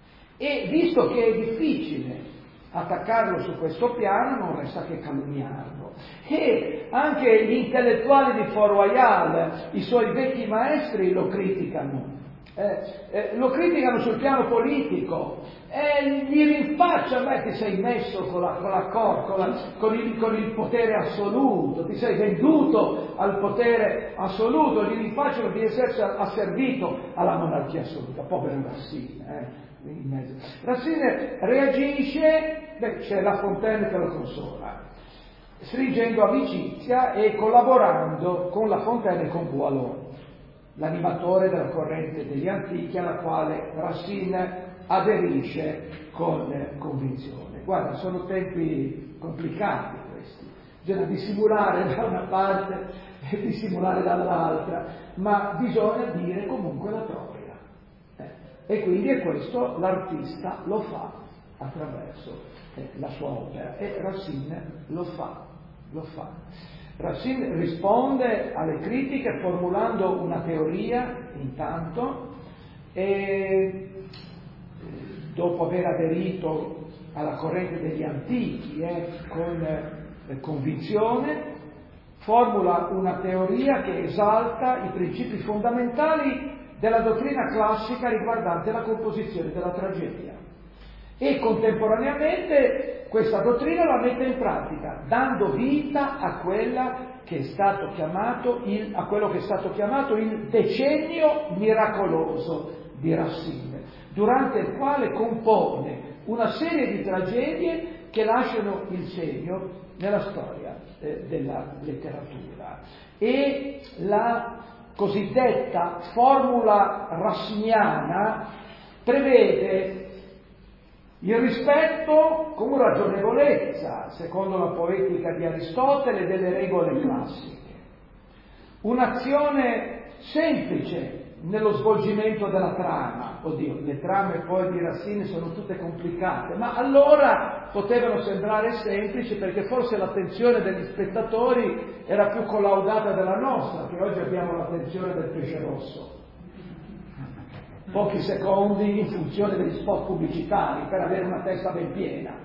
S2: E visto che è difficile attaccarlo su questo piano, non resta che calunniarlo. E anche gli intellettuali di Fort Royal, i suoi vecchi maestri, lo criticano. Lo criticano sul piano politico, gli rinfacciano: ti sei messo con il potere assoluto, ti sei venduto al potere assoluto, gli rinfacciano di essersi asservito alla monarchia assoluta. Povero Racine, in mezzo. Racine reagisce, c'è La Fontaine che lo consola, stringendo amicizia e collaborando con La Fontaine e con Boileau, l'animatore della corrente degli antichi, alla quale Racine aderisce con convinzione. Guarda, sono tempi complicati questi, bisogna dissimulare da una parte e dissimulare dall'altra, ma bisogna dire comunque la propria. E quindi è questo l'artista lo fa attraverso la sua opera, e Racine lo fa. Racine risponde alle critiche formulando una teoria intanto, e dopo aver aderito alla corrente degli antichi con convinzione, formula una teoria che esalta i principi fondamentali della dottrina classica riguardante la composizione della tragedia, e contemporaneamente questa dottrina la mette in pratica, dando vita a quello che è stato chiamato il decennio miracoloso di Racine, durante il quale compone una serie di tragedie che lasciano il segno nella storia della letteratura. E la cosiddetta formula raciniana prevede il rispetto con ragionevolezza, secondo la poetica di Aristotele, delle regole classiche, un'azione semplice nello svolgimento della trama. Oddio, le trame poi di Racine sono tutte complicate, ma allora potevano sembrare semplici perché forse l'attenzione degli spettatori era più collaudata della nostra, che oggi abbiamo l'attenzione del pesce rosso. Pochi secondi in funzione degli spot pubblicitari per avere una testa ben piena.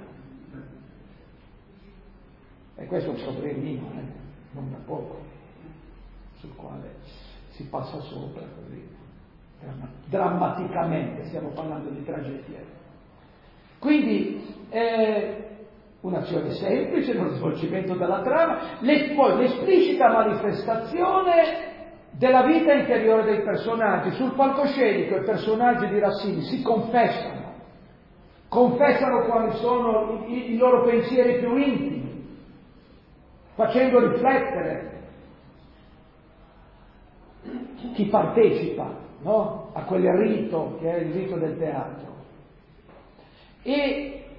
S2: E questo è un problemino, non da poco, sul quale si passa sopra così, drammaticamente, stiamo parlando di tragedia. Quindi un'azione semplice nello svolgimento della trama, poi l'esplicita manifestazione della vita interiore dei personaggi. Sul palcoscenico i personaggi di Racine si confessano quali sono i loro pensieri più intimi, facendo riflettere chi partecipa, no? A quel rito che è il rito del teatro. E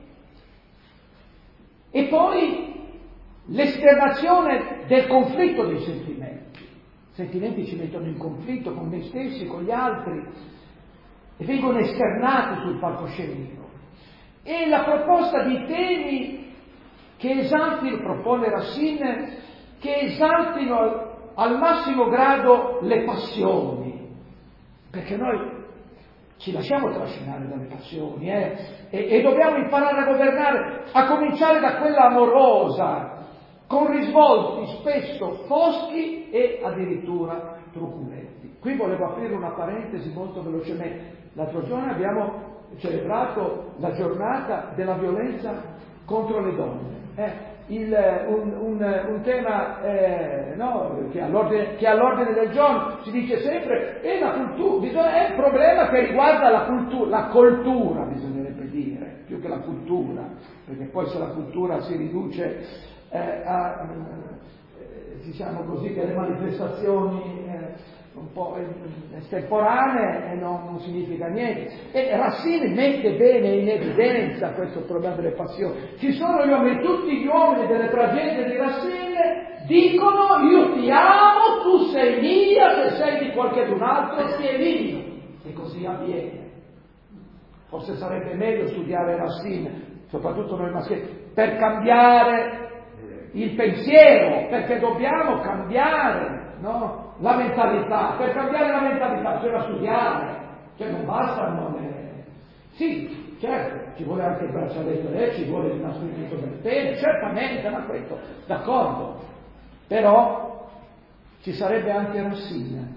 S2: poi l'esternazione del conflitto dei sentimenti. I sentimenti ci mettono in conflitto con noi stessi, con gli altri, e vengono esternati sul palcoscenico. E la proposta di temi che esaltino, propone Racine, che esaltino al massimo grado le passioni, perché noi ci lasciamo trascinare dalle passioni e dobbiamo imparare a governare, a cominciare da quella amorosa, con risvolti spesso foschi e addirittura truculenti. Qui volevo aprire una parentesi molto velocemente. L'altro giorno abbiamo celebrato la giornata della violenza contro le donne. Un tema che all'ordine del giorno si dice sempre la cultura, è un problema che riguarda la cultura, bisognerebbe dire, più che la cultura, perché poi se la cultura si riduce a diciamo così, che le manifestazioni un po' estemporanee non significa niente. E Racine mette bene in evidenza questo problema delle passioni. Ci sono gli uomini, tutti gli uomini delle tragedie di Racine dicono: io ti amo, tu sei mia, se sei di qualcun altro ti elimino. E così avviene. Forse sarebbe meglio studiare Racine, soprattutto noi maschi, per cambiare il pensiero, perché dobbiamo cambiare, no? La mentalità. Per cambiare la mentalità bisogna studiare, cioè non basta Sì, certo, ci vuole anche il braccialetto, ci vuole il nascondimento del pene, certamente, ma questo, d'accordo. Però ci sarebbe anche Racine.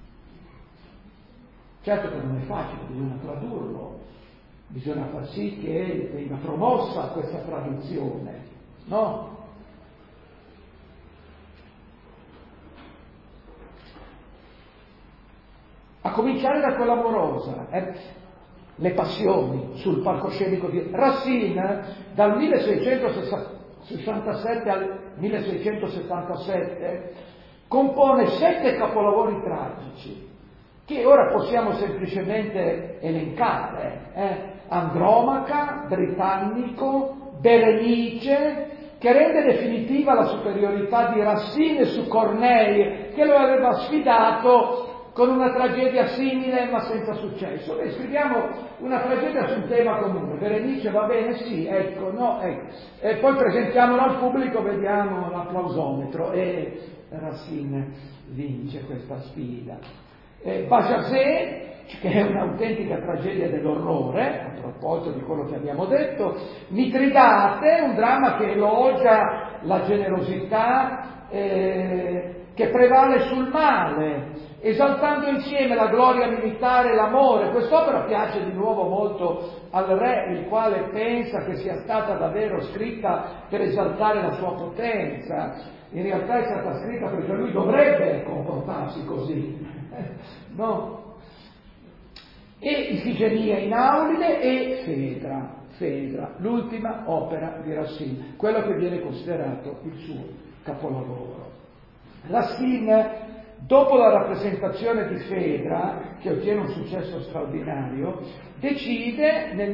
S2: Certo che non è facile, bisogna tradurlo, bisogna far sì che venga promossa questa traduzione, no? A cominciare da quella amorosa, le passioni sul palcoscenico di Racine, dal 1667 al 1677, compone 7 capolavori tragici, che ora possiamo semplicemente elencare. Andromaca, Britannico, Berenice, che rende definitiva la superiorità di Racine su Corneille, che lo aveva sfidato con una tragedia simile ma senza successo. Noi scriviamo una tragedia su un tema comune, Berenice va bene, sì, ecco, no, ecco. E poi presentiamola al pubblico, vediamo l'applausometro e Racine vince questa sfida. Bajazet, che è un'autentica tragedia dell'orrore, a proposito di quello che abbiamo detto, Mitridate, un dramma che elogia la generosità che prevale sul male, esaltando insieme la gloria militare e l'amore. Quest'opera piace di nuovo molto al re, il quale pensa che sia stata davvero scritta per esaltare la sua potenza. In realtà è stata scritta perché lui dovrebbe comportarsi così, no? E Ifigenia in Aulide e Fedra, l'ultima opera di Racine, quello che viene considerato il suo capolavoro. Racine, dopo la rappresentazione di Fedra, che ottiene un successo straordinario, decide nel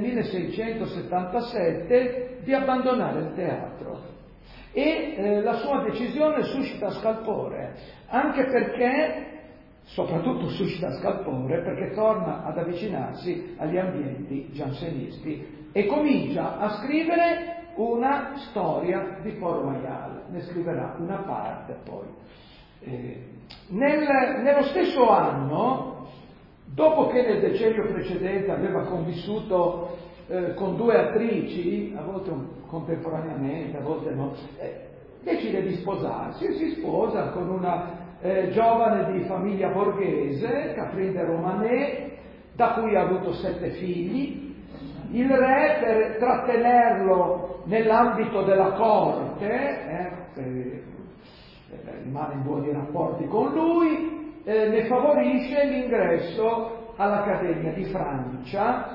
S2: 1677 di abbandonare il teatro. E la sua decisione suscita scalpore, anche perché soprattutto suscita scalpore perché torna ad avvicinarsi agli ambienti giansenisti e comincia a scrivere una storia di Port Royal, ne scriverà una parte poi. Nello stesso anno, dopo che nel decennio precedente aveva convissuto con due attrici, a volte contemporaneamente, a volte no, decide di sposarsi e si sposa con una giovane di famiglia borghese, Catherine de Romanet, da cui ha avuto 7 figli. Il re, per trattenerlo nell'ambito della corte, rimane in buoni rapporti con lui, ne favorisce l'ingresso all'Accademia di Francia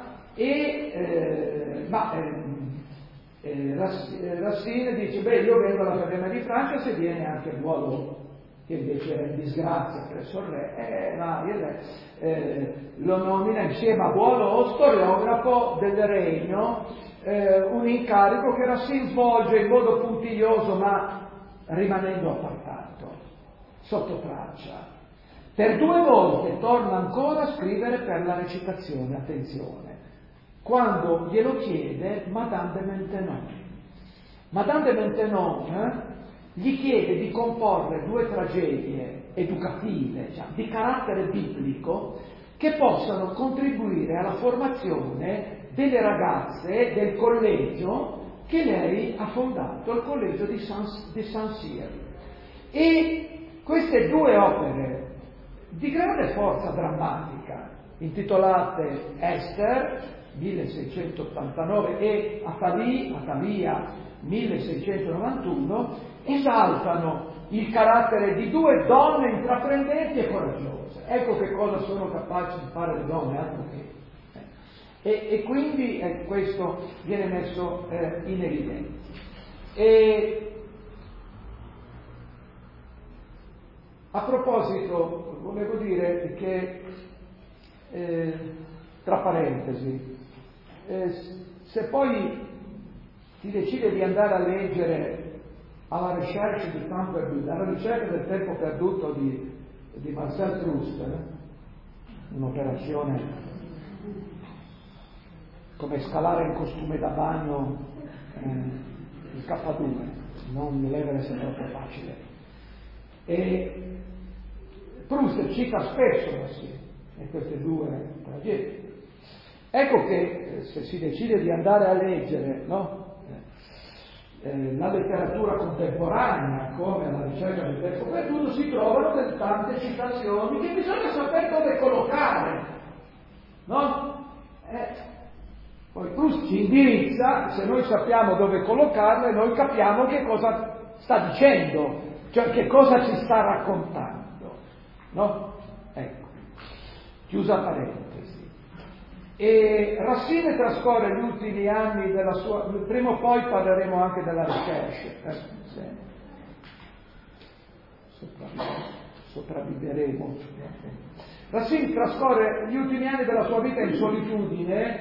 S2: Racine dice: beh, io vengo all'Accademia di Francia se viene anche Boileau, che invece era in disgrazia presso il re, ma il re lo nomina insieme a Boileau storiografo del regno, un incarico che Racine svolge in modo puntiglioso ma rimanendo appartato, sotto traccia. Per 2 volte torna ancora a scrivere per la recitazione, attenzione, quando glielo chiede Madame de Maintenon. Madame de Maintenon gli chiede di comporre 2 tragedie educative, cioè, di carattere biblico, che possano contribuire alla formazione delle ragazze del collegio che lei ha fondato, il collegio di Saint-Cyr. E queste 2 opere di grande forza drammatica, intitolate Esther, 1689, e Atalia, 1691, esaltano il carattere di 2 donne intraprendenti e coraggiose. Ecco che cosa sono capaci di fare le donne, altro che. E quindi questo viene messo in evidenza. A proposito, volevo dire che, tra parentesi, se poi si decide di andare a leggere alla ricerca del tempo perduto, alla ricerca del tempo perduto di Marcel Proust, un'operazione come scalare in costume da bagno il K2, non l'Everest è troppo facile. E Proust cita spesso Racine in queste 2 tragedie. Ecco che se si decide di andare a leggere, no, la letteratura contemporanea come la ricerca del tempo perduto, si trovano tante citazioni che bisogna sapere dove collocare, no? Poi Proust ci indirizza, se noi sappiamo dove collocarle, noi capiamo che cosa sta dicendo, cioè che cosa ci sta raccontando, no? Ecco, chiusa parentesi. E Racine trascorre gli ultimi anni della sua... Prima o poi parleremo anche della ricerca, sopravviveremo. Racine trascorre gli ultimi anni della sua vita in solitudine,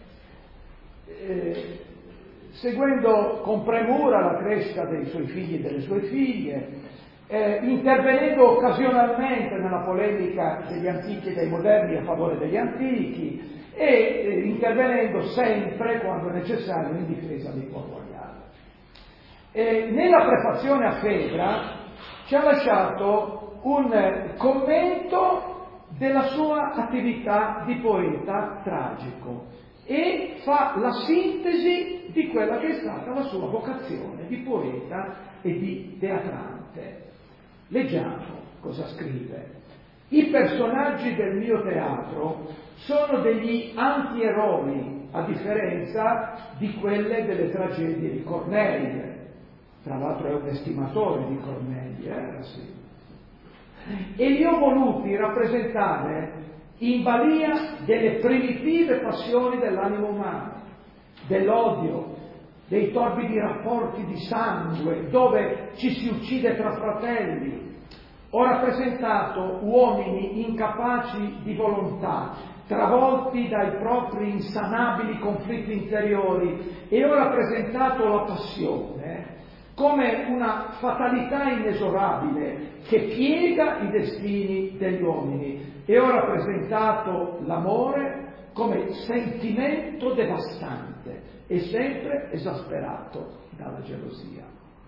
S2: seguendo con premura la crescita dei suoi figli e delle sue figlie, intervenendo occasionalmente nella polemica degli antichi e dei moderni a favore degli antichi, e intervenendo sempre, quando necessario, in difesa dei Port Royal. Nella prefazione a Fedra ci ha lasciato un commento della sua attività di poeta tragico e fa la sintesi di quella che è stata la sua vocazione di poeta e di teatrante. Leggiamo cosa scrive. I personaggi del mio teatro sono degli antieroi, a differenza di quelle delle tragedie di Corneille. Tra l'altro è un estimatore di Corneille, sì. E li ho voluti rappresentare in balia delle primitive passioni dell'animo umano, dell'odio, dei torbidi rapporti di sangue, dove ci si uccide tra fratelli. Ho rappresentato uomini incapaci di volontà, travolti dai propri insanabili conflitti interiori, e ho rappresentato la passione come una fatalità inesorabile che piega i destini degli uomini, e ho rappresentato l'amore come sentimento devastante e sempre esasperato dalla gelosia.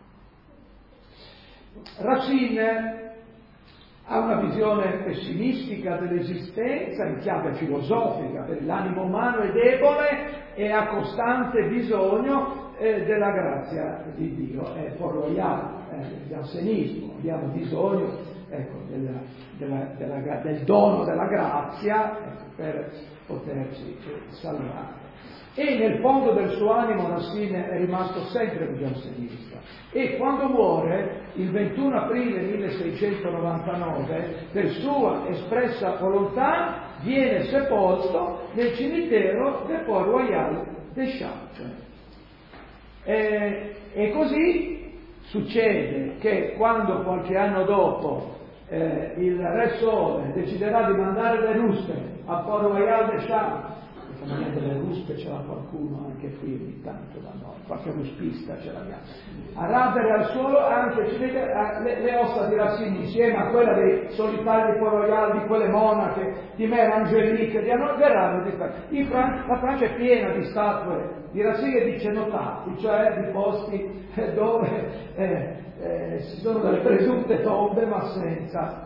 S2: Racine ha una visione pessimistica dell'esistenza in chiave filosofica, per l'animo umano è debole e ha costante bisogno della grazia di Dio. È Port Royal, il jansenismo, abbiamo bisogno del dono della grazia per poterci salvare. E nel fondo del suo animo Racine è rimasto sempre un jansenista, e quando muore il 21 aprile 1699 per sua espressa volontà viene sepolto nel cimitero del Port Royal des Champs. E così succede che quando qualche anno dopo il Re Sole deciderà di mandare le ruspe a Port Royal des Champs, delle ruspe ce l'ha qualcuno anche qui ogni tanto da noi, qualche ruspista ce l'abbiamo, a radere al suolo anche le ossa di Racine insieme a quella dei solitari di Port Royal, di quelle monache, di Mère Angélique, verranno di la Francia è piena di statue di Racine e di cenotati, cioè di posti dove ci sono delle presunte tombe ma senza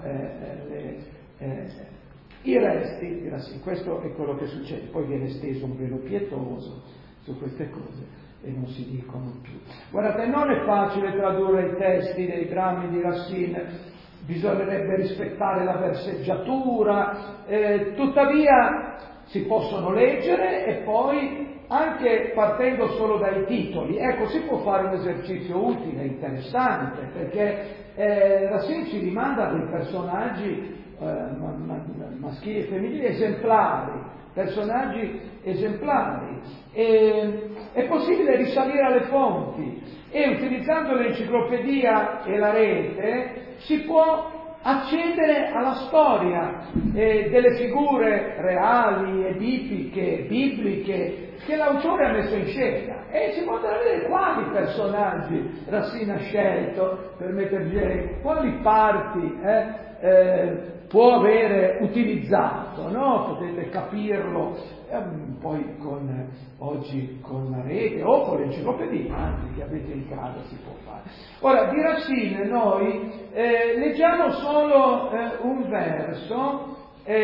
S2: i resti di Racine. Questo è quello che succede. Poi viene steso un velo pietoso su queste cose e non si dicono più. Guardate, non è facile tradurre i testi dei drammi di Racine, bisognerebbe rispettare la verseggiatura, tuttavia si possono leggere e poi anche partendo solo dai titoli, ecco, si può fare un esercizio utile, interessante, perché Racine ci rimanda a dei personaggi maschili e femminili esemplari, personaggi esemplari, è possibile risalire alle fonti e utilizzando l'enciclopedia e la rete si può accedere alla storia delle figure reali, edipiche, bibliche che l'autore ha messo in scena, e si possono vedere quali personaggi Racine ha scelto per metterci, quali parti può avere utilizzato, no? Potete capirlo poi oggi con la rete o con l'enciclopedia, anche che avete in casa si può fare. Ora, di Racine noi leggiamo solo un verso,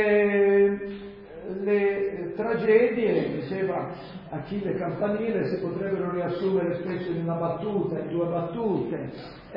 S2: le tragedie, diceva Achille Campanile, si potrebbero riassumere spesso in una battuta, in due battute.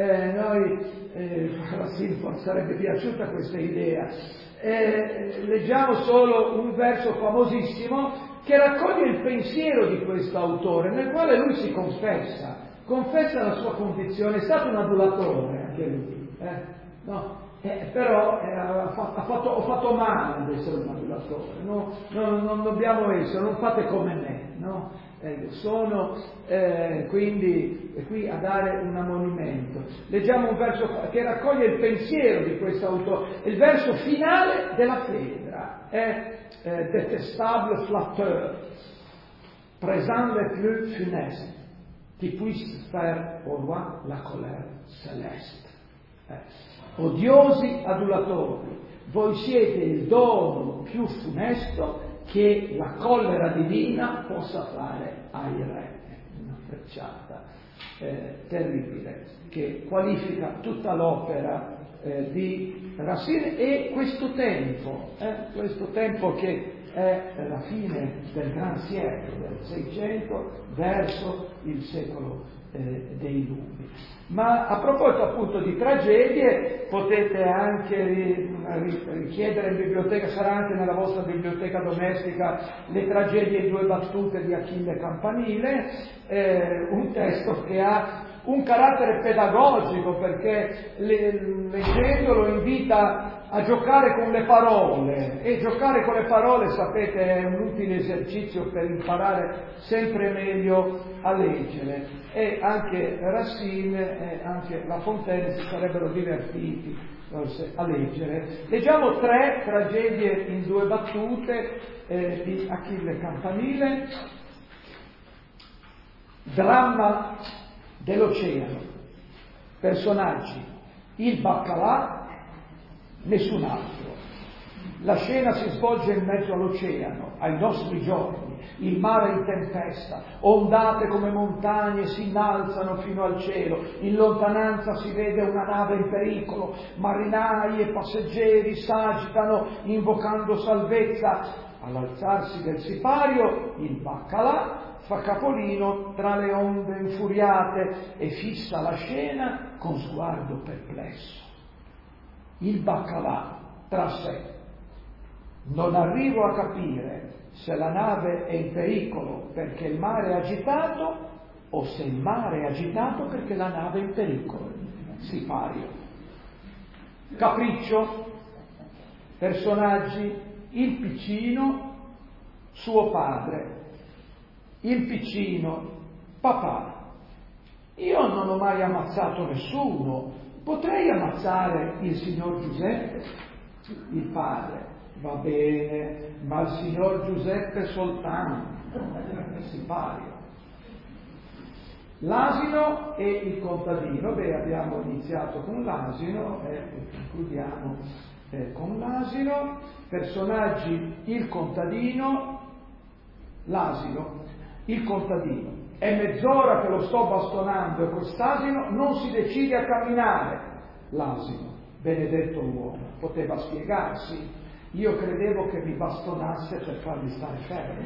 S2: Racine sarebbe piaciuta questa idea. Leggiamo solo un verso famosissimo che raccoglie il pensiero di questo autore, nel quale lui si confessa la sua condizione. È stato un adulatore anche lui, no? Però ho fatto male ad essere un adulatore, no? Non dobbiamo essere, non fate come me, no? Sono quindi qui a dare un ammonimento. Leggiamo un verso che raccoglie il pensiero di questo autore, il verso finale della Fedra, détestable flatteur, présent le plus funeste, qui puisse faire au roi la colère céleste. Odiosi adulatori, voi siete il dono più funesto che la collera divina possa fare ai re. Una frecciata terribile che qualifica tutta l'opera di Racine e questo tempo che è la fine del Gran Siècle, del Seicento, verso il secolo dei Lumi. Ma a proposito appunto di tragedie, potete anche richiedere in biblioteca, sarà anche nella vostra biblioteca domestica, le tragedie in due battute di Achille Campanile, un testo che ha un carattere pedagogico, perché leggendolo invita a giocare con le parole, e giocare con le parole, sapete, è un utile esercizio per imparare sempre meglio a leggere, e anche Racine e anche La Fontaine si sarebbero divertiti forse a leggere. Leggiamo 3 tragedie in 2 battute di Achille Campanile. Dramma dell'oceano. Personaggi: il baccalà, nessun altro. La scena si svolge in mezzo all'oceano, ai nostri giorni, il mare in tempesta, ondate come montagne si innalzano fino al cielo, in lontananza si vede una nave in pericolo, marinai e passeggeri s'agitano invocando salvezza. All'alzarsi del sipario, il baccalà fa capolino tra le onde infuriate e fissa la scena con sguardo perplesso. Il baccalà tra sé: non arrivo a capire se la nave è in pericolo perché il mare è agitato o se il mare è agitato perché la nave è in pericolo. Sipario. Capriccio. Personaggi: il piccino, suo padre. Il piccino: papà, io non ho mai ammazzato nessuno, potrei ammazzare il signor Giuseppe? Il padre: va bene, ma il signor Giuseppe soltanto. Sipario. L'asino e il contadino. Abbiamo iniziato con l'asino e concludiamo con l'asino. Personaggi: il contadino, l'asino. Il contadino: è mezz'ora che lo sto bastonando e quest'asino non si decide a camminare. L'asino: benedetto uomo, poteva spiegarsi. Io credevo che mi bastonasse per farmi stare fermo.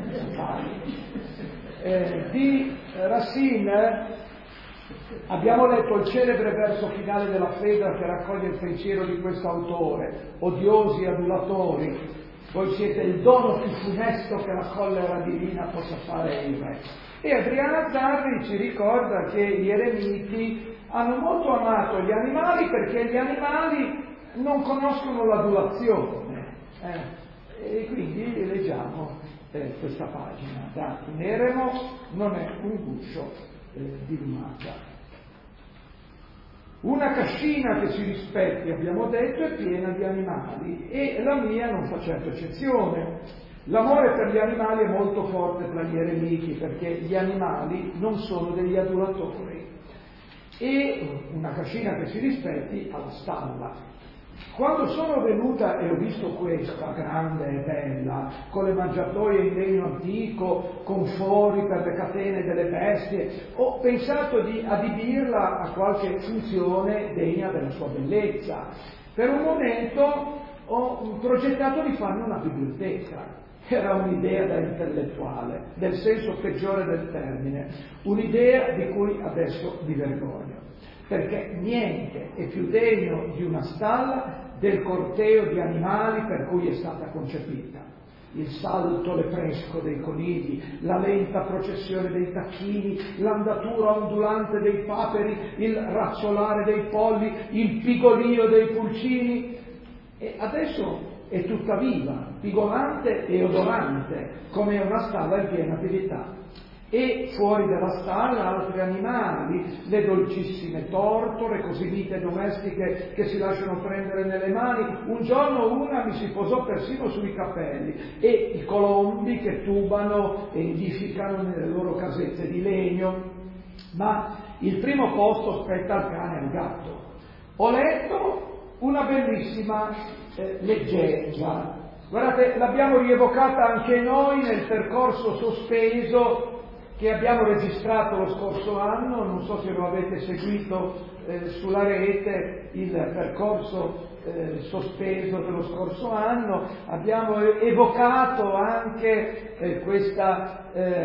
S2: Di Racine abbiamo letto il celebre verso finale della Fedra che raccoglie il pensiero di questo autore: odiosi adulatori, voi siete il dono più funesto che la collera divina possa fare ai re. E Adriana Zarri ci ricorda che gli eremiti hanno molto amato gli animali perché gli animali non conoscono l'adulazione. E quindi leggiamo questa pagina. Da in eremo non è un guscio di lumaca. Una cascina che si rispetti, abbiamo detto, è piena di animali e la mia non fa certo eccezione. L'amore per gli animali è molto forte tra gli eremiti perché gli animali non sono degli adulatori. E una cascina che si rispetti alla stalla. Quando sono venuta e ho visto questa grande e bella, con le mangiatoie in legno antico, con fori per le catene delle bestie, ho pensato di adibirla a qualche funzione degna della sua bellezza. Per un momento ho progettato di farne una biblioteca. Era un'idea da intellettuale, nel senso peggiore del termine, un'idea di cui adesso mi vergogno. Perché niente è più degno di una stalla del corteo di animali per cui è stata concepita. Il salto lepresco dei conigli, la lenta processione dei tacchini, l'andatura ondulante dei paperi, il razzolare dei polli, il pigolio dei pulcini. E adesso è tutta viva, pigolante e odorante, come una stalla in piena attività. E fuori dalla stalla altri animali, le dolcissime tortore, così vite domestiche che si lasciano prendere nelle mani. Un giorno una mi si posò persino sui capelli, e i colombi che tubano e nidificano nelle loro casette di legno. Ma il primo posto spetta al cane e al gatto. Ho letto una bellissima leggenda. Guardate, l'abbiamo rievocata anche noi nel percorso sospeso che abbiamo registrato lo scorso anno. Non so se lo avete seguito sulla rete, il percorso sospeso dello scorso anno. Abbiamo evocato anche questa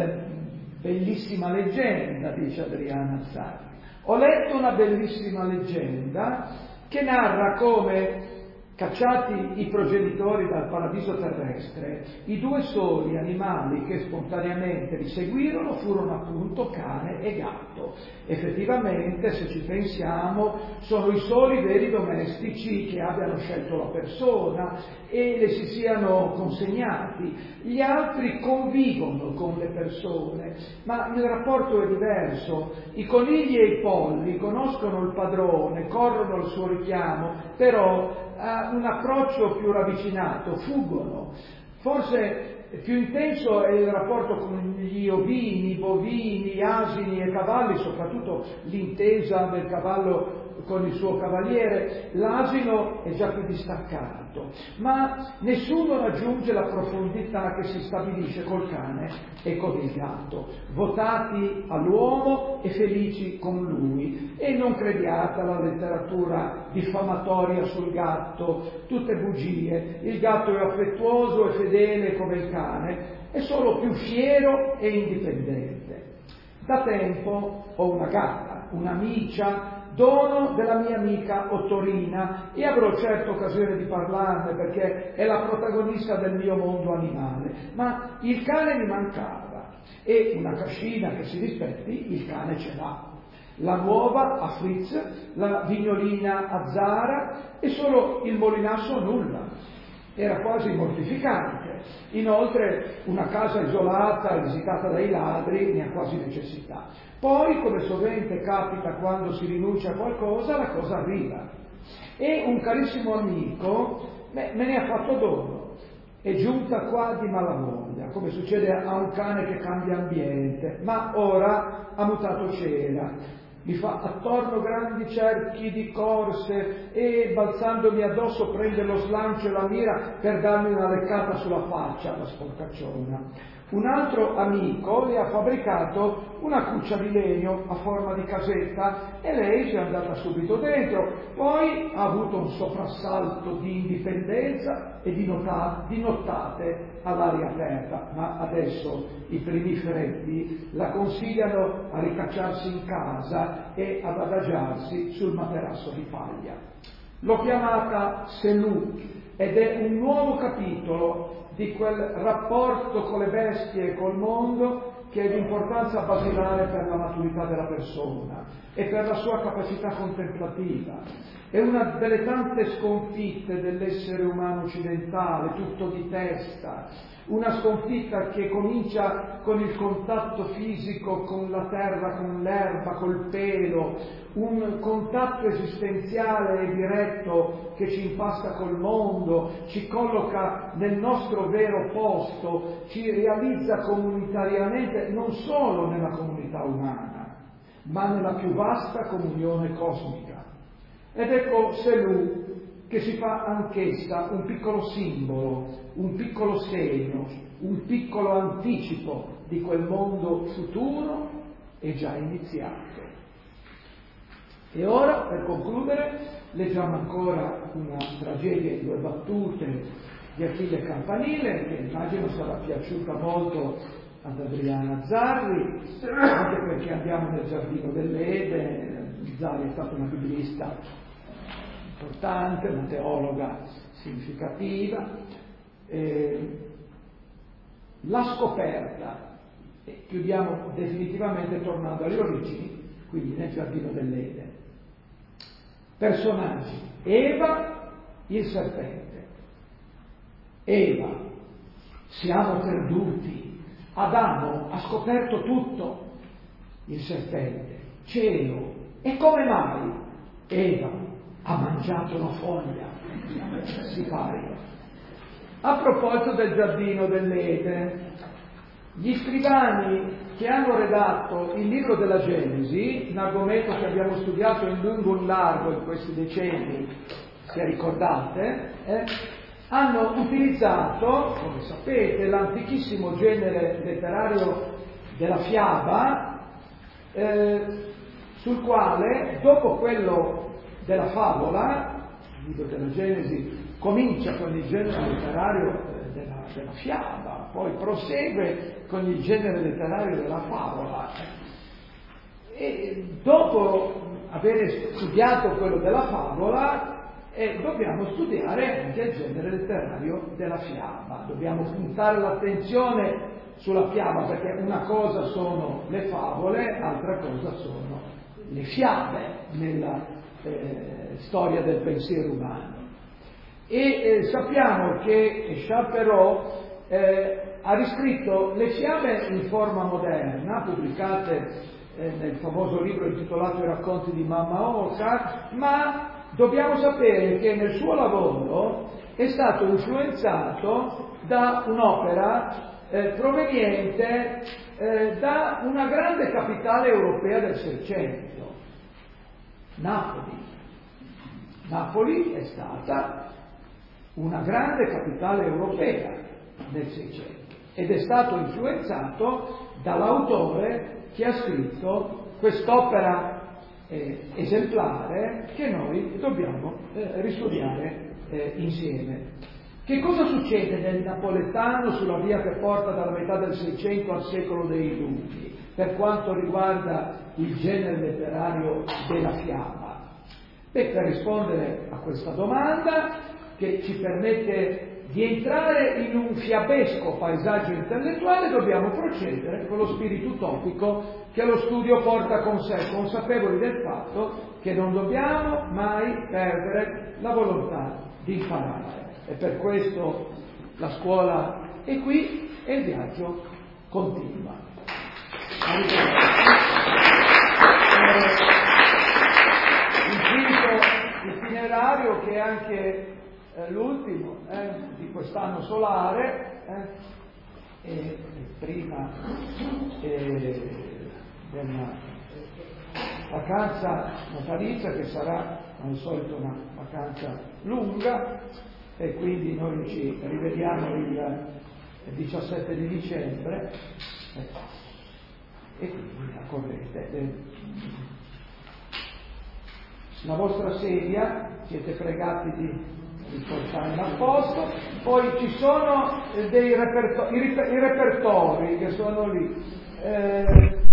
S2: bellissima leggenda, dice Adriana Zarri. Ho letto una bellissima leggenda che narra come, cacciati i progenitori dal paradiso terrestre, i due soli animali che spontaneamente li seguirono furono appunto cane e gatto. Effettivamente, se ci pensiamo, sono i soli veri domestici che abbiano scelto la persona e le si siano consegnati. Gli altri convivono con le persone, ma il rapporto è diverso. I conigli e i polli conoscono il padrone, corrono al suo richiamo, però a un approccio più ravvicinato fuggono. Forse Più intenso è il rapporto con gli ovini, bovini, asini e cavalli, soprattutto l'intesa del cavallo con il suo cavaliere. L'asino è già più distaccato, ma nessuno raggiunge la profondità che si stabilisce col cane e con il gatto, votati all'uomo e felici con lui. E non crediate alla letteratura diffamatoria sul gatto, tutte bugie. Il gatto è affettuoso e fedele come il cane, è solo più fiero e indipendente. Da tempo ho una gatta, un'amicia, dono della mia amica Ottorina, e avrò certo occasione di parlarne perché è la protagonista del mio mondo animale, ma il cane mi mancava, e una cascina che si rispetti il cane ce l'ha. La nuova a Fritz, la vignolina a Zara, e solo il molinasso nulla. Era quasi mortificante. Inoltre una casa isolata, visitata dai ladri, ne ha quasi necessità. Poi, come sovente capita quando si rinuncia a qualcosa, la cosa arriva. E un carissimo amico me ne ha fatto dono. È giunta qua di malavoglia, come succede a un cane che cambia ambiente, ma ora ha mutato cera. Mi fa attorno grandi cerchi di corse e, balzandomi addosso, prende lo slancio e la mira per darmi una leccata sulla faccia, la sporcacciona. Un altro amico le ha fabbricato una cuccia di legno a forma di casetta e lei si è andata subito dentro. Poi ha avuto un soprassalto di indipendenza e di nottate all'aria aperta, ma adesso i primi freddi la consigliano a ricacciarsi in casa e ad adagiarsi sul materasso di paglia. L'ho chiamata Selù ed è un nuovo capitolo di quel rapporto con le bestie e col mondo che è di importanza basilare per la maturità della persona e per la sua capacità contemplativa. È una delle tante sconfitte dell'essere umano occidentale, tutto di testa, una sconfitta che comincia con il contatto fisico con la terra, con l'erba, col pelo, un contatto esistenziale e diretto che ci impasta col mondo, ci colloca nel nostro vero posto, ci realizza comunitariamente non solo nella comunità umana, ma nella più vasta comunione cosmica. Ed ecco Selù che si fa anch'essa un piccolo simbolo, un piccolo segno, un piccolo anticipo di quel mondo futuro e già iniziato. E ora, per concludere, leggiamo ancora una tragedia in 2 battute di Achille Campanile, che immagino sarà piaciuta molto ad Adriana Zarri, anche perché andiamo nel Giardino dell'Eden. Zarri è stata una biblista importante, una teologa significativa. La scoperta, e chiudiamo definitivamente tornando alle origini, quindi nel Giardino dell'Eden. Personaggi: Eva, il serpente. Eva, siamo perduti. Adamo ha scoperto tutto. Il serpente: cielo, e come mai? Eva ha mangiato una foglia. Si pare. A proposito del Giardino dell'Eden, gli scrivani che hanno redatto il libro della Genesi, un argomento che abbiamo studiato in lungo e in largo in questi decenni, se ricordate, hanno utilizzato, come sapete, l'antichissimo genere letterario della fiaba, sul quale, dopo quello della favola, il libro della Genesi comincia con il genere letterario della fiaba, poi prosegue con il genere letterario della favola. E dopo aver studiato quello della favola, dobbiamo studiare anche il genere letterario della fiaba. Dobbiamo puntare l'attenzione sulla fiaba, perché una cosa sono le favole, altra cosa sono le fiabe nella storia del pensiero umano. E sappiamo che Charles-Perrault ha riscritto le fiabe in forma moderna, pubblicate nel famoso libro intitolato I racconti di Mamma Oca, ma dobbiamo sapere che nel suo lavoro è stato influenzato da un'opera proveniente da una grande capitale europea del Seicento, Napoli. Napoli è stata una grande capitale europea del Seicento ed è stato influenzato dall'autore che ha scritto quest'opera esemplare che noi dobbiamo ristudiare insieme. Che cosa succede nel napoletano sulla via che porta dalla metà del Seicento al secolo dei Lunghi per quanto riguarda il genere letterario della fiaba? Per rispondere a questa domanda, che ci permette di entrare in un fiabesco paesaggio intellettuale, dobbiamo procedere con lo spirito utopico che lo studio porta con sé, consapevoli del fatto che non dobbiamo mai perdere la volontà di imparare. E per questo la scuola è qui e il viaggio continua. Il quinto itinerario, che è anche l'ultimo di quest'anno solare, prima della vacanza natalizia, che sarà al solito una vacanza lunga, e quindi noi ci rivediamo il 17 di dicembre e quindi accorrete. La vostra sedia siete pregati di portarla a posto, poi ci sono i repertori che sono lì.